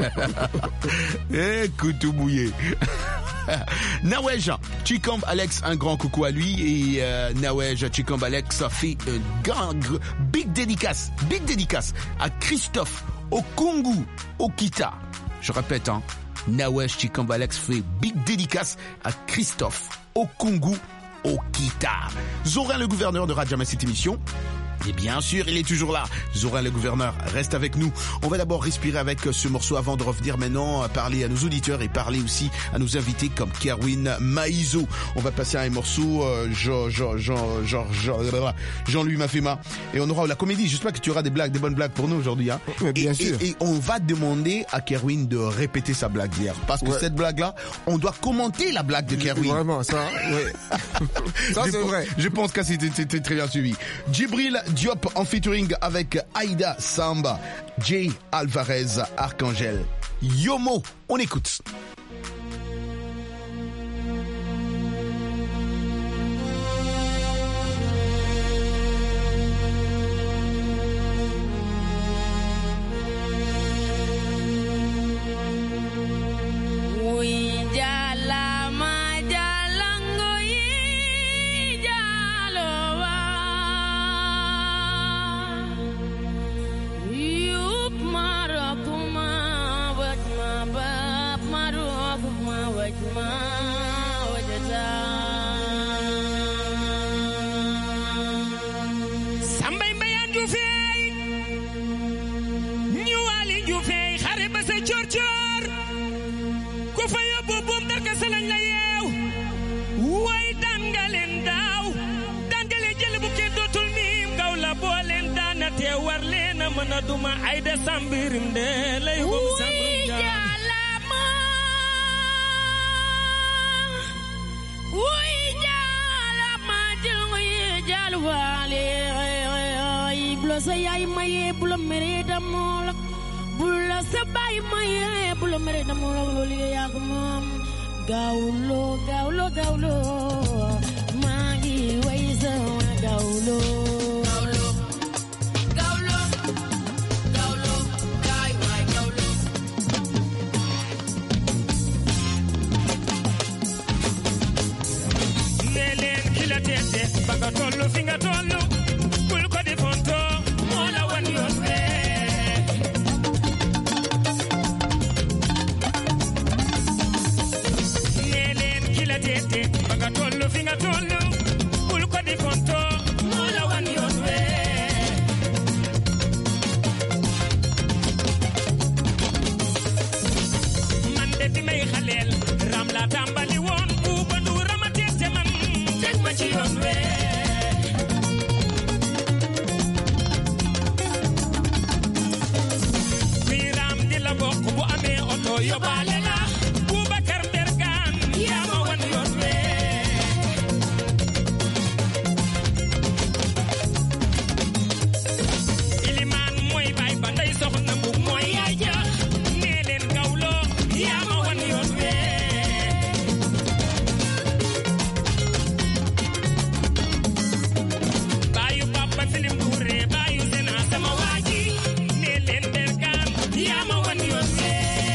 Écoute tout mouillé. Nawej Chikamb Alex, un grand coucou à lui. Et Nawej Chikamb Alex fait big dédicace à Christophe Okungu Okita. Je répète, hein. Nawej Chikamb Alex fait big dédicace à Christophe Okungu Okita. Zorin, le gouverneur de Radjama, cette émission. Et bien sûr, il est toujours là. Zorin, le gouverneur, reste avec nous. On va d'abord respirer avec ce morceau avant de revenir maintenant parler à nos auditeurs et parler aussi à nos invités comme Kerwin Maïzo. On va passer à un morceau Jean-Louis Mafema. Et on aura la comédie. J'espère que tu auras des bonnes blagues pour nous aujourd'hui, hein.
Bien sûr.
Et on va demander à Kerwin de répéter sa blague d'hier. Parce que cette blague-là, on doit commenter la blague de Kerwin.
Vraiment, ça, oui. Ça, c'est vrai.
Je pense que c'était très bien suivi. Djibril Diop en featuring avec Aïda Samba, Jay Alvarez, Archangel. Yomo, on écoute.
mana duma ay de sambirim de lay gom sambirim
jalama uy jalama jilngoy jalwale bulo sa yaay maye bulo mere damol bulo sa bay maye bulo mere damol lolu yak mom gawlo gawlo gawlo magi wayza gawlo Baga tollu finga tollu kul ko di fonto mola wan yonbe nelen kila tete baga tollu finga tollu kul ko di fonto mola wan yonbe man de bi may xalel ram la tambali won bu bandu ramatete man tek ma ci yonbe yo balela Boubacar Bergan ya ma wan yoon we iliman mooy bay ba ndey soxna bu mooy yaay ja nee leen gawlo ya ma wan yoon we bayu papa filim Touré bayu sena sama waaji nee leen Bergan ya ma wan yoon we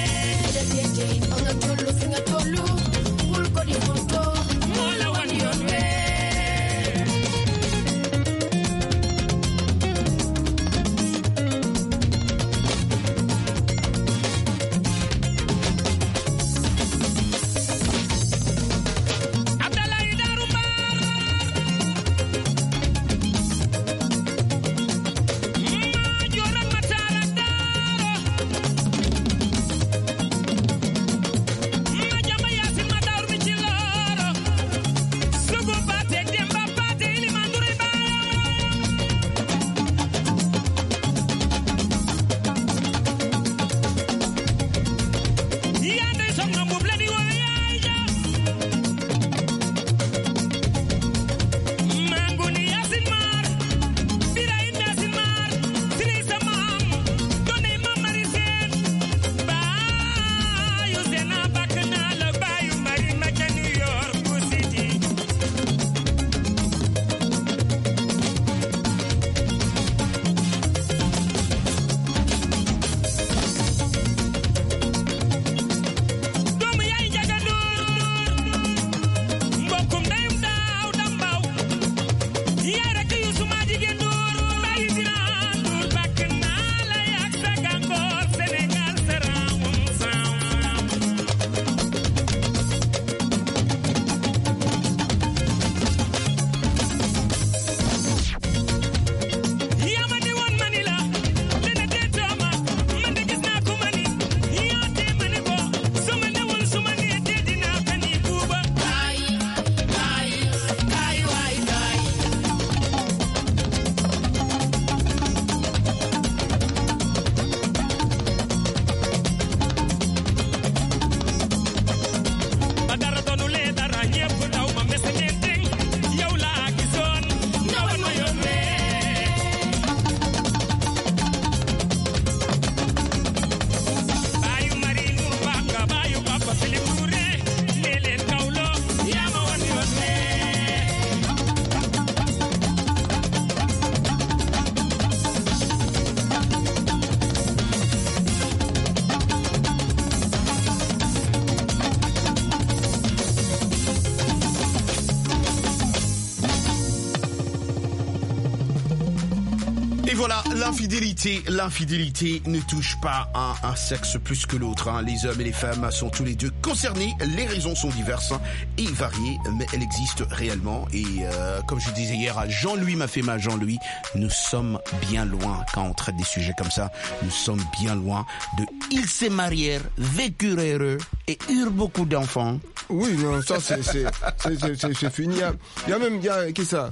Et voilà, l'infidélité ne touche pas un sexe plus que l'autre. Hein. Les hommes et les femmes sont tous les deux concernés. Les raisons sont diverses et variées, mais elles existent réellement. Et comme je disais hier, Jean-Louis m'a fait mal. Jean-Louis, nous sommes bien loin quand on traite des sujets comme ça. Nous sommes bien loin de ils se marièrent, vécurent heureux et eurent beaucoup d'enfants.
Oui, non, ça c'est fini. Il y a même, qui ça?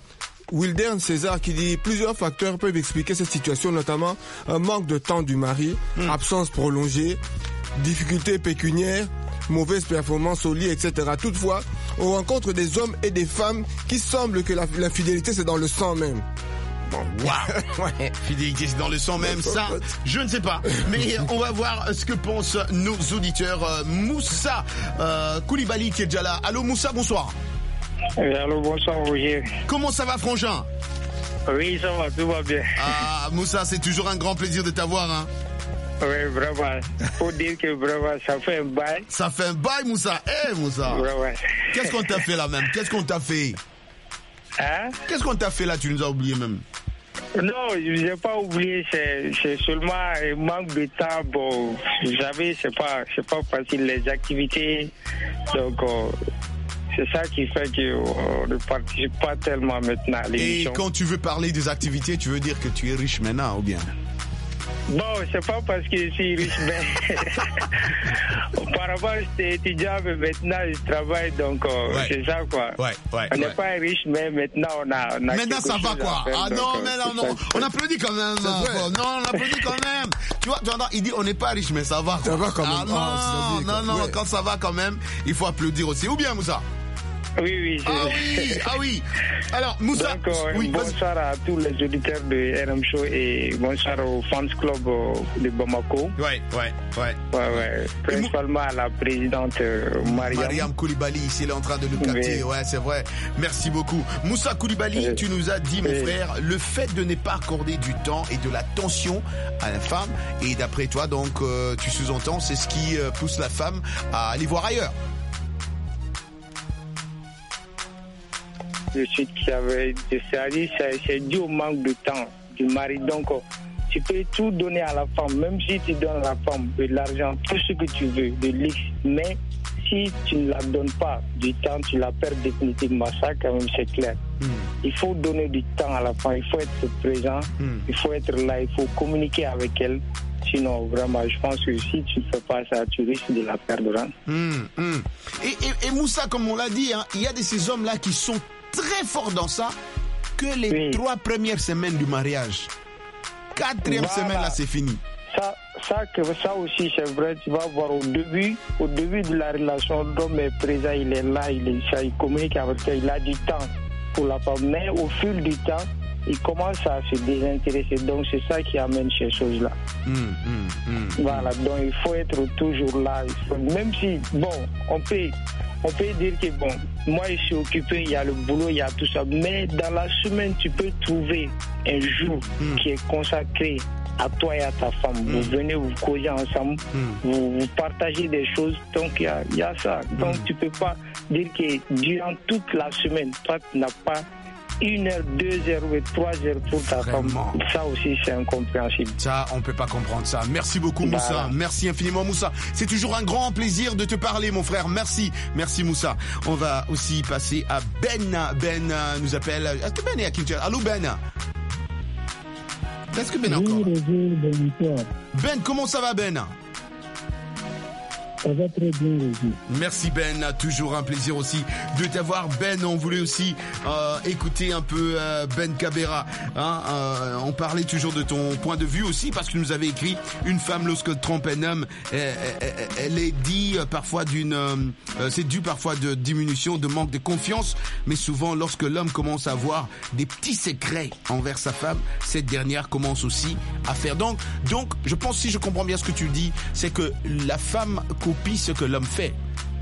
Wildern César qui dit plusieurs facteurs peuvent expliquer cette situation, notamment un manque de temps du mari, absence prolongée, difficultés pécuniaires, mauvaise performance au lit, etc. Toutefois, on rencontre des hommes et des femmes qui semblent que l'infidélité c'est dans le sang même.
Waouh. Ouais. Fidélité, c'est dans le sang même, ça, je ne sais pas. Mais on va voir ce que pensent nos auditeurs. Moussa Koulibaly qui est déjà là. Allô Moussa, bonsoir.
Allô, bonsoir Roger.
Comment ça va, frangin?
Oui, ça va, tout va bien.
Ah, Moussa, c'est toujours un grand plaisir de t'avoir, hein.
Oui, vraiment. Faut dire que vraiment, ça fait un bail.
Ça fait un bail, Moussa. Eh, Moussa.
Vraiment.
Qu'est-ce qu'on t'a fait là même? Qu'est-ce qu'on t'a fait?
Hein?
Qu'est-ce qu'on t'a fait là? Tu nous as oublié même.
Non, je n'ai pas oublié, c'est seulement un manque de temps. Bon, vous savez, c'est pas facile, les activités. Donc, c'est ça qui fait qu'on ne participe pas tellement maintenant à l'émission.
Et quand tu veux parler des activités, tu veux dire que tu es riche maintenant ou bien?
Bon, c'est pas parce que je suis riche, mais auparavant j'étais étudiant, mais maintenant je travaille, donc c'est ça quoi. On n'est pas riche, mais maintenant on a
maintenant ça va quoi. Ah non, mais non, on applaudit quand même. Non, on applaudit quand même. Tu vois, il dit on n'est pas riche, mais ça va quoi.
Ça va quand même.
Ah non, quand ça va quand même, il faut applaudir aussi. Ou bien Moussa?
Oui.
Ah oui. Alors, Moussa.
Donc, bonsoir à tous les auditeurs de RM Show et bonsoir au fans club de Bamako.
Ouais.
Principalement à la présidente
Mariam Koulibaly, ici, elle est en train de nous capter. Ouais, c'est vrai. Merci beaucoup. Moussa Koulibaly, tu nous as dit, mon frère, le fait de ne pas accorder du temps et de l'attention à la femme. Et d'après toi, donc, tu sous-entends, c'est ce qui pousse la femme à aller voir ailleurs.
De suite qui avait c'est dû au manque de temps du mari. Donc, tu peux tout donner à la femme, même si tu donnes à la femme de l'argent, tout ce que tu veux, de luxe. Mais si tu ne la donnes pas du temps, tu la perds définitivement. Ça, quand même, c'est clair. Il faut donner du temps à la femme, il faut être présent, il faut être là, il faut communiquer avec elle. Sinon, vraiment, je pense que si tu ne fais pas ça, tu risques de la perdre.
Et Moussa, comme on l'a dit, hein, il y a de ces hommes-là qui sont très forts dans ça que les 3 premières semaines du mariage. 4e semaine, là, c'est fini.
Ça aussi, c'est vrai. Tu vas voir au début de la relation, l'homme est présent, il est là, il communique avec elle, il a du temps pour la femme. Mais au fil du temps, il commence à se désintéresser. Donc, c'est ça qui amène ces choses-là. Voilà, donc il faut être toujours là. Même si, bon, on peut dire que, bon, moi, je suis occupé, il y a le boulot, il y a tout ça. Mais dans la semaine, tu peux trouver un jour qui est consacré à toi et à ta femme. Vous venez, vous causez ensemble, vous partagez des choses. Donc, il y a ça. Donc, tu peux pas dire que durant toute la semaine, toi, tu n'as pas 1 heure, 2 heures ou 3 heures pour ta femme. Ça aussi, c'est incompréhensible.
Ça, on peut pas comprendre ça. Merci beaucoup, Moussa. Voilà. Merci infiniment, Moussa. C'est toujours un grand plaisir de te parler, mon frère. Merci. Merci, Moussa. On va aussi passer à Ben. Ben nous appelle. Est-ce que Ben est à Kinshasa? Allô, Ben? Est-ce que Ben est encore? Ben, comment ça va, Ben?
Ça va très bien, Roger.
Merci Ben, toujours un plaisir aussi de t'avoir. Ben, on voulait aussi écouter un peu Ben Kabera. On parlait toujours de ton point de vue aussi parce que tu nous avais écrit une femme lorsque trompe un homme, elle est dit parfois c'est dû parfois de diminution, de manque de confiance, mais souvent lorsque l'homme commence à avoir des petits secrets envers sa femme, cette dernière commence aussi à faire. Donc, je pense, si je comprends bien ce que tu dis, c'est que la femme copie ce que l'homme fait.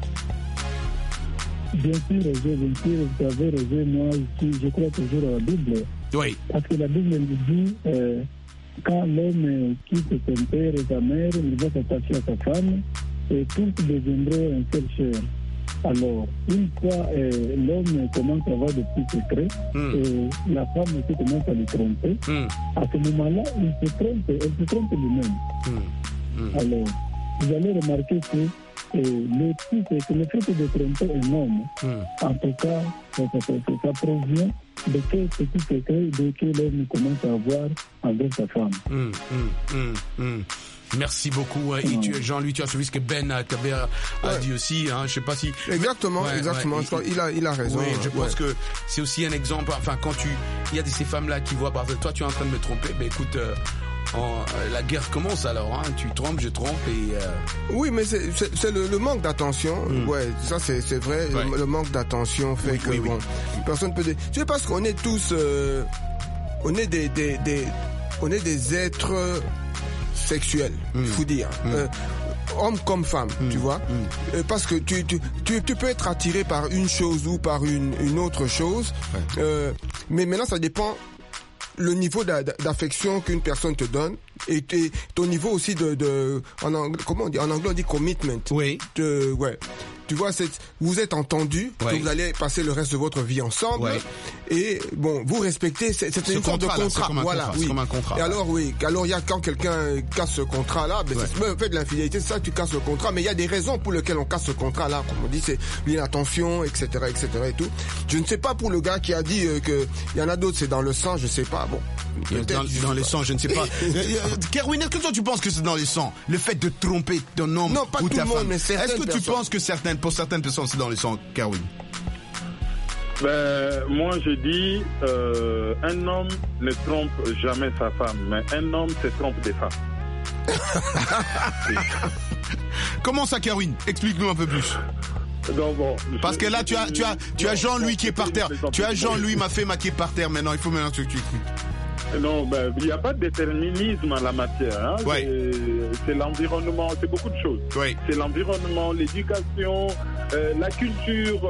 Bien sûr, Roger, vous avez raison. Moi, je crois toujours à la Bible.
Oui.
Parce que la Bible nous dit quand l'homme quitte son père et sa mère, il va s'attacher à sa femme et tous deviendront un seul chair. Alors, une fois l'homme commence à avoir des petits secrets et la femme aussi commence à le tromper, à ce moment-là, elle se trompe lui-même. Alors, vous allez remarquer que le fait de tromper un homme, en tout cas, ça provient de quel petit secret de que l'homme commence à avoir envers sa femme.
Merci beaucoup. Et Jean-Louis, tu as suivi ce que Ben a dit aussi. Hein, je sais pas si.
Exactement. Je crois, il a raison.
Oui, je pense que c'est aussi un exemple. Enfin, quand il y a ces femmes-là qui voient, toi, tu es en train de me tromper. Ben écoute. La guerre commence alors, hein. Tu trompes, je trompe et...
Oui, mais c'est le manque d'attention. Ouais, ça c'est vrai. Ouais. Le manque d'attention fait que bon, personne peut. Tu sais parce qu'on est tous, on est des êtres sexuels, faut dire. Homme comme femme, tu vois, parce que tu peux être attiré par une chose ou par une autre chose, mais maintenant ça dépend le niveau d'affection qu'une personne te donne et ton niveau aussi en anglais on dit commitment.
Oui.
Tu vois, vous êtes entendus, que vous allez passer le reste de votre vie ensemble, et bon, vous respectez, c'est une sorte de contrat. Voilà,
c'est comme un contrat.
Et alors, il y a quand quelqu'un casse ce contrat-là, c'est fait de l'infidélité, c'est ça, tu casses le contrat, mais il y a des raisons pour lesquelles on casse ce contrat-là, comme on dit, c'est l'inattention, etc., et tout. Je ne sais pas pour le gars qui a dit que il y en a d'autres, c'est dans le sang, je sais pas, bon.
Dans les sangs, je ne sais pas. Kerwin, est-ce que toi tu penses que c'est dans les sangs? Le fait de tromper ton homme ou ta femme? Est-ce que tu penses que pour certaines personnes c'est dans les sangs, Kerwin?
Moi je dis un homme ne trompe jamais sa femme, mais un homme se trompe des femmes.
Comment ça, Kerwin? Explique-nous un peu plus.
Non, bon,
parce que là tu as Jean-Louis qui est par terre. Tu as Jean-Louis Mafema qui est par terre maintenant. Il faut maintenant que tu expliques.
Non, il n'y a pas de déterminisme en la matière. Hein. C'est l'environnement, c'est beaucoup de choses. C'est l'environnement, l'éducation, la culture.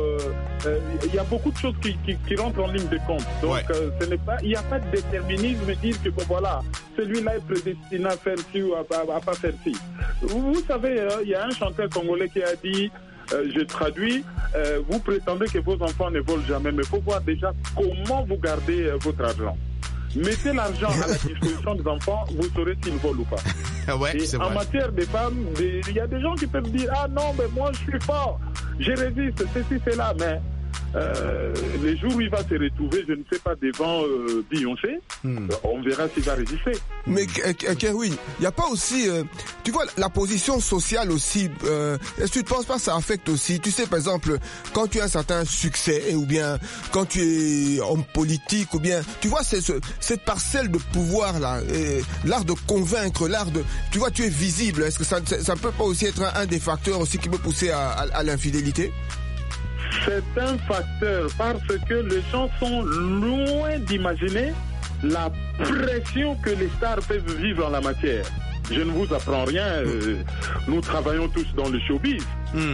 Il y a beaucoup de choses qui rentrent en ligne de compte. Donc, il n'y a pas de déterminisme dire que bon voilà, celui-là est prédestiné à faire ci ou à pas faire ci. Vous savez, il y a un chanteur congolais qui a dit. Je traduis, vous prétendez que vos enfants ne volent jamais, mais il faut voir déjà comment vous gardez votre argent. Mettez l'argent à la disposition des enfants, vous saurez s'ils volent ou pas. En matière des femmes, il y a des gens qui peuvent dire « Ah non, mais moi je suis fort, je résiste, ceci, cela », mais les jours où il va se retrouver, je ne sais pas, devant Beyoncé, on verra s'il va résister.
Mais Kerwin, il n'y a pas aussi, tu vois, la position sociale aussi, est-ce que tu ne penses pas que ça affecte aussi? Tu sais, par exemple, quand tu as un certain succès, ou bien quand tu es homme politique, ou bien, tu vois, cette parcelle de pouvoir là, l'art de convaincre, tu vois, tu es visible. Est-ce que ça ne peut pas aussi être un des facteurs aussi qui peut pousser à l'infidélité?
C'est un facteur parce que les gens sont loin d'imaginer la pression que les stars peuvent vivre en la matière. Je ne vous apprends rien, nous travaillons tous dans le showbiz.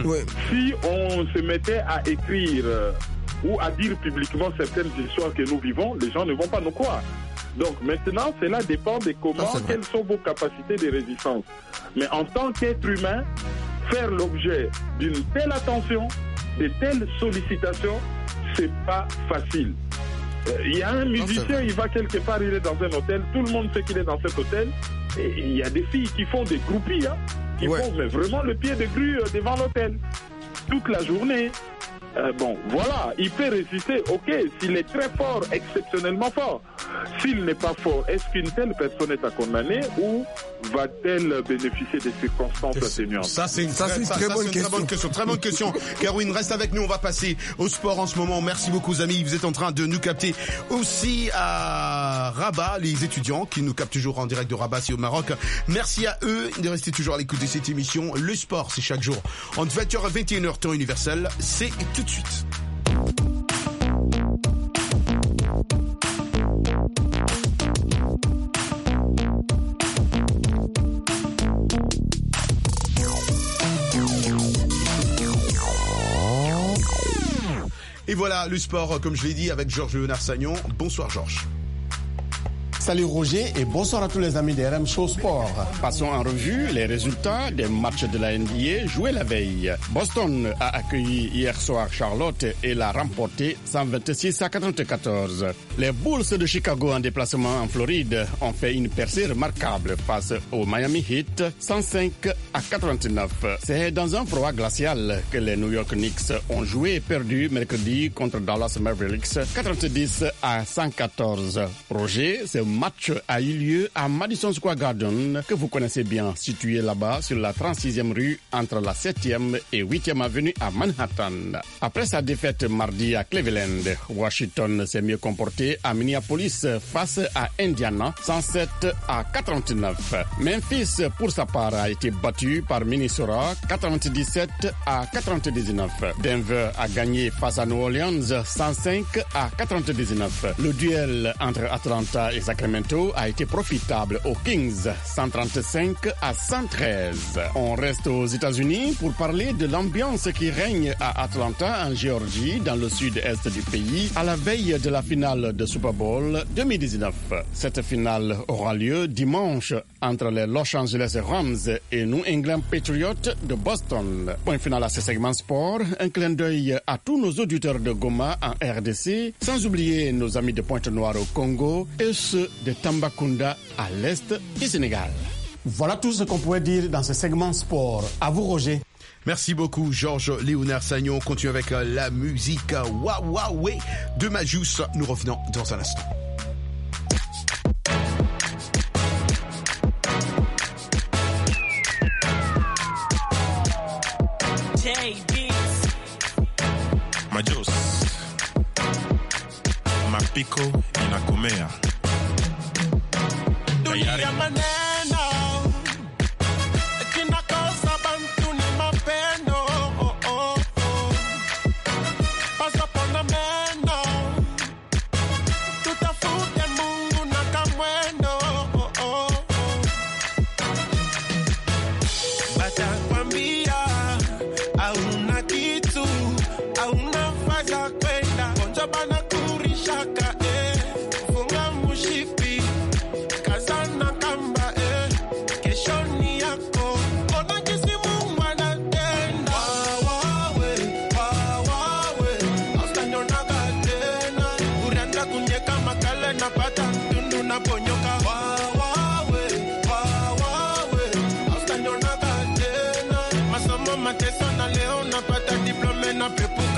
Si on se mettait à écrire ou à dire publiquement certaines histoires que nous vivons, les gens ne vont pas nous croire. Donc maintenant, cela dépend de quelles sont vos capacités de résistance. Mais en tant qu'être humain, faire l'objet d'une telle attention, de telles sollicitations, c'est pas facile. Il y a un musicien, il va quelque part, il est dans un hôtel, tout le monde sait qu'il est dans cet hôtel, et il y a des filles qui font des groupies, qui font mais vraiment le pied de grue devant l'hôtel, toute la journée. Bon, voilà, il peut résister, ok, s'il est très fort, exceptionnellement fort. S'il n'est pas fort, est-ce qu'une telle personne est à condamner ou va-t-elle bénéficier des circonstances atténuantes?
Ça, c'est une très bonne question. Très bonne question. Kerwin, reste avec nous, on va passer au sport en ce moment. Merci beaucoup, amis. Vous êtes en train de nous capter aussi à Rabat, les étudiants qui nous captent toujours en direct de Rabat, c'est au Maroc. Merci à eux de rester toujours à l'écoute de cette émission. Le sport, c'est chaque jour. Entre 20h et 21h, temps universel. C'est tout de suite. Et voilà, le sport, comme je l'ai dit, avec Georges Léonard-Sagnon. Bonsoir Georges.
Salut Roger et bonsoir à tous les amis de RM Show Sport. Passons en revue les résultats des matchs de la NBA joués la veille. Boston a accueilli hier soir Charlotte et l'a remporté 126-94. Les Bulls de Chicago en déplacement en Floride ont fait une percée remarquable face au Miami Heat 105-89. C'est dans un froid glacial que les New York Knicks ont joué et perdu mercredi contre Dallas Mavericks 90-114. Roger, c'est match a eu lieu à Madison Square Garden, que vous connaissez bien, situé là-bas sur la 36e rue entre la 7e et 8e avenue à Manhattan. Après sa défaite mardi à Cleveland, Washington s'est mieux comporté à Minneapolis face à Indiana, 107-49. Memphis, pour sa part, a été battu par Minnesota, 97-99. Denver a gagné face à New Orleans, 105-99. Le duel entre Atlanta et Sacramento a été profitable aux Kings, 135-113. On reste aux États-Unis pour parler de l'ambiance qui règne à Atlanta, en Géorgie, dans le sud-est du pays, à la veille de la finale de Super Bowl 2019. Cette finale aura lieu dimanche entre les Los Angeles Rams et New England Patriots de Boston. Point final à ce segment sport, un clin d'œil à tous nos auditeurs de Goma en RDC, sans oublier nos amis de Pointe-Noire au Congo et ceux de Tambacounda à l'est du Sénégal.
Voilà tout ce qu'on pouvait dire dans ce segment sport. À vous, Roger.
Merci beaucoup, Georges Léonard Sagnon. On continue avec la musique Waouh de Majus. Nous revenons dans un instant.
Majus Mapiko inakomea
Dunia maneno kinakosa bantu ni mapendo pasa pona meno tutafute Mungu na kamwendo batakwambia hauna kitu hauna faza kwenda konja bana kurishaka funga mushipi kazana kamba kesho ni yako ona jinsi Mungu anatenda wawe ausitanyonaka tena ulianza kunyeka makale napata mtundu na ponyoka wawe ausitanyonaka tena masomo mateso na leo napata diplome na pepuka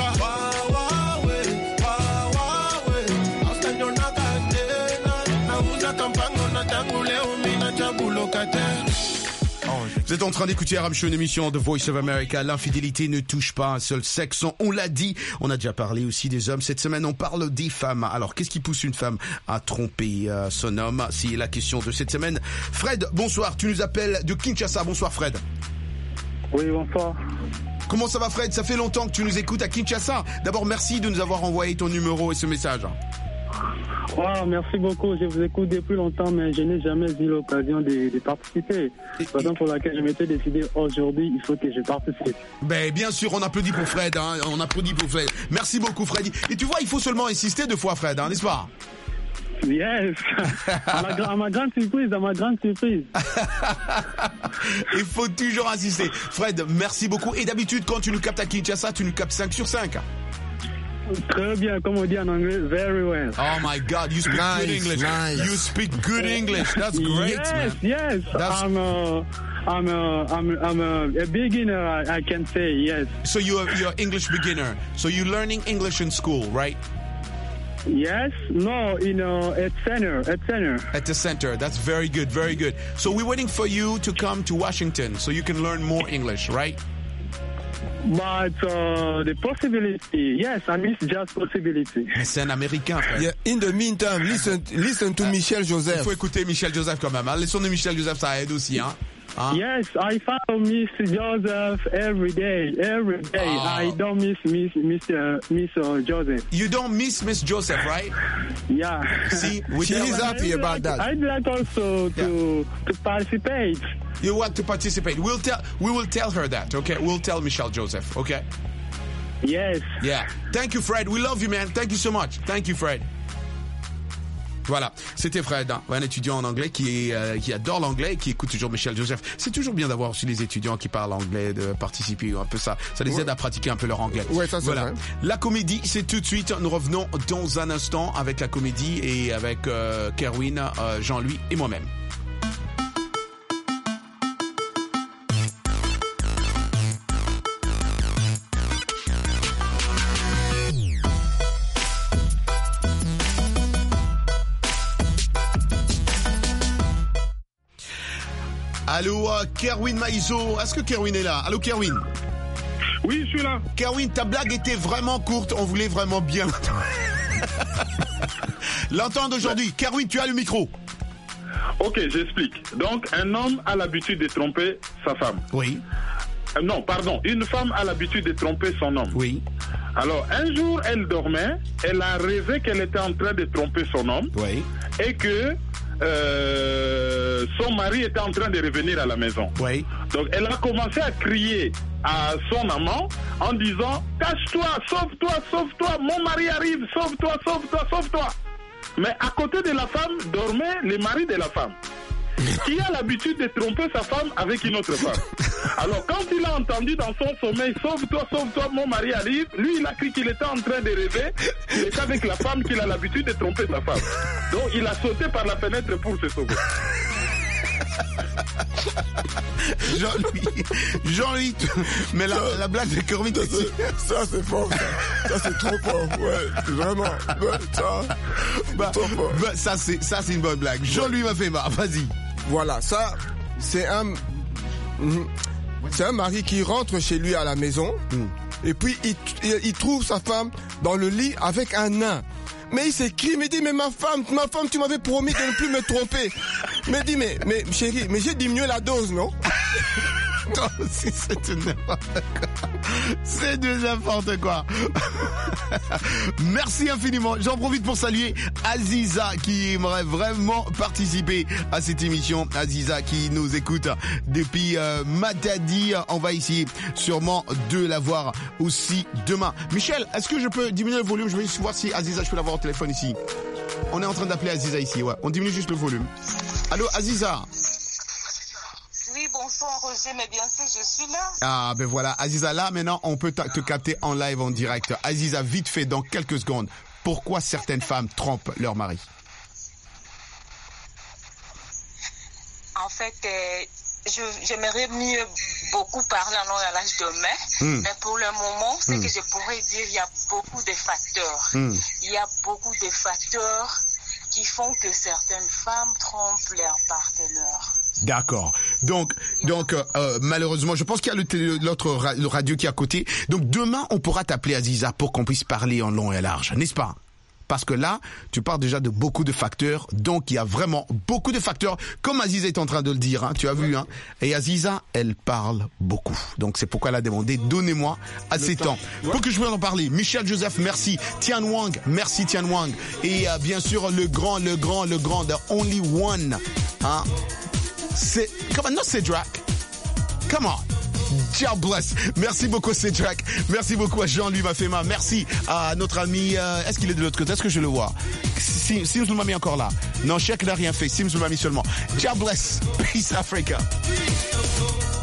Vous êtes en train d'écouter RM Show, une émission de Voice of America. L'infidélité ne touche pas un seul sexe. On l'a dit, on a déjà parlé aussi des hommes. Cette semaine, on parle des femmes. Alors, qu'est-ce qui pousse une femme à tromper son homme? C'est la question de cette semaine. Fred, bonsoir. Tu nous appelles de Kinshasa. Bonsoir, Fred.
Oui, bonsoir.
Comment ça va, Fred? Ça fait longtemps que tu nous écoutes à Kinshasa. D'abord, merci de nous avoir envoyé ton numéro et ce message.
Wow, merci beaucoup. Je vous écoute depuis longtemps, mais je n'ai jamais eu l'occasion de participer. Raison pour laquelle je m'étais décidé aujourd'hui, il faut que je participe.
Ben, bien sûr, on applaudit pour Fred, hein. On applaudit pour Fred. Merci beaucoup, Fred. Et tu vois, il faut seulement insister 2 fois, Fred, hein, n'est-ce pas?
Yes. à ma grande surprise.
Il faut toujours insister. Fred, merci beaucoup. Et d'habitude, quand tu nous captes à Kinshasa, tu nous captes 5 sur 5.
Très bien, comme on dit en anglais, very well.
Oh my God, you speak good English. Nice. You speak good English. That's great, man.
Yes. I'm a beginner. I can say yes.
So you're English beginner. So you're learning English in school, right?
Yes. No, at center.
At the center. That's very good, very good. So we're waiting for you to come to Washington so you can learn more English, right?
But the possibility, yes, I miss just possibility.
Mais c'est un Américain, frère.
Yeah, in the meantime, listen to Michel Joseph.
Il faut écouter Michel Joseph quand même. Les sons de Michel Joseph, ça aide aussi, hein.
Yes, I follow Miss Joseph every day. I don't miss Joseph.
You don't miss Miss Joseph, right?
Yeah.
See,
she's happy about that.
I'd like also to participate.
You want to participate? We will tell her that. Okay, we'll tell Michelle Joseph. Okay.
Yes.
Yeah. Thank you, Fred. We love you, man. Thank you so much. Thank you, Fred. Voilà, c'était Fred, hein, un étudiant en anglais qui adore l'anglais, qui écoute toujours Michel Joseph. C'est toujours bien d'avoir aussi les étudiants qui parlent anglais, de participer un peu ça les aide à pratiquer un peu leur anglais.
Ouais, ça c'est
voilà.
vrai.
La comédie, c'est tout de suite. Nous revenons dans un instant avec la comédie et avec Kerwin, Jean-Louis et moi-même. Allô, Kerwin Maïso. Est-ce que Kerwin est là? Allô, Kerwin?
Oui, je suis là.
Kerwin, ta blague était vraiment courte. On voulait vraiment bien l'entendre aujourd'hui. Kerwin, tu as le micro.
Ok, j'explique. Donc, un homme a l'habitude de tromper sa femme.
Oui.
Non, pardon. Une femme a l'habitude de tromper son homme.
Oui.
Alors, un jour, elle dormait. Elle a rêvé qu'elle était en train de tromper son homme.
Oui.
Et que son mari était en train de revenir à la maison.
Oui.
Donc, elle a commencé à crier à son amant en disant « Cache-toi, sauve-toi, sauve-toi, mon mari arrive, sauve-toi, sauve-toi, sauve-toi ». Mais à côté de la femme dormait le mari de la femme, qui a l'habitude de tromper sa femme avec une autre femme. Alors quand il a entendu dans son sommeil « Sauve-toi, sauve-toi, mon mari arrive », lui il a cru qu'il était en train de rêver, il était avec la femme qu'il a l'habitude de tromper sa femme. Donc il a sauté par la fenêtre pour se sauver.
Jean-Louis, mais la blague de Kerwin,
ça c'est fort, ça c'est trop fort, ouais, vraiment,
ça c'est une bonne blague. Jean-Louis m'a fait marre, vas-y.
Voilà, ça c'est un mari qui rentre chez lui à la maison et puis il trouve sa femme dans le lit avec un nain. Mais il s'écrie, mais dit, mais ma femme, tu m'avais promis de ne plus me tromper. Mais dit, mais chérie, mais j'ai diminué la dose, non?
Toi aussi, c'est du n'importe quoi. C'est du n'importe quoi. Merci infiniment. J'en profite pour saluer Aziza qui aimerait vraiment participer à cette émission. Aziza qui nous écoute depuis Matadi. On va essayer sûrement de la voir aussi demain. Michel, est-ce que je peux diminuer le volume? Je vais juste voir si Aziza, je peux l'avoir au téléphone ici. On est en train d'appeler Aziza ici, ouais. On diminue juste le volume. Allô, Aziza?
Oui, bonsoir Roger, mais bien sûr, je suis là.
Ah, ben voilà, Aziza, là, maintenant, on peut te capter en live, en direct. Aziza, vite fait, dans quelques secondes, pourquoi certaines femmes trompent leur mari?
En fait, j'aimerais mieux beaucoup parler en langage demain, mais pour le moment, ce que je pourrais dire, il y a beaucoup de facteurs. Il y a beaucoup de facteurs qui font que certaines femmes trompent leur partenaire.
D'accord. Donc, malheureusement, je pense qu'il y a l'autre radio qui est à côté. Donc, demain, on pourra t'appeler Aziza pour qu'on puisse parler en long et large, n'est-ce pas? Parce que là, tu parles déjà de beaucoup de facteurs. Donc, il y a vraiment beaucoup de facteurs, comme Aziza est en train de le dire, hein, tu as vu, hein. Et Aziza, elle parle beaucoup. Donc, c'est pourquoi elle a demandé, donnez-moi assez de temps. Pour que je puisse en parler. Michel Joseph, merci. Tian Wang, merci Tian Wang. Et bien sûr, le grand, the only one. Hein. C'est, come on, not Cedric. Come on. God bless. Merci beaucoup Cedric. Merci beaucoup à Jean-Louis Mafema. Merci à notre ami, est-ce qu'il est de l'autre côté? Est-ce que je le vois? Sims Lumami encore là. Non, Cheikh n'a rien fait. Sims Lumami seulement. God bless. Peace Africa.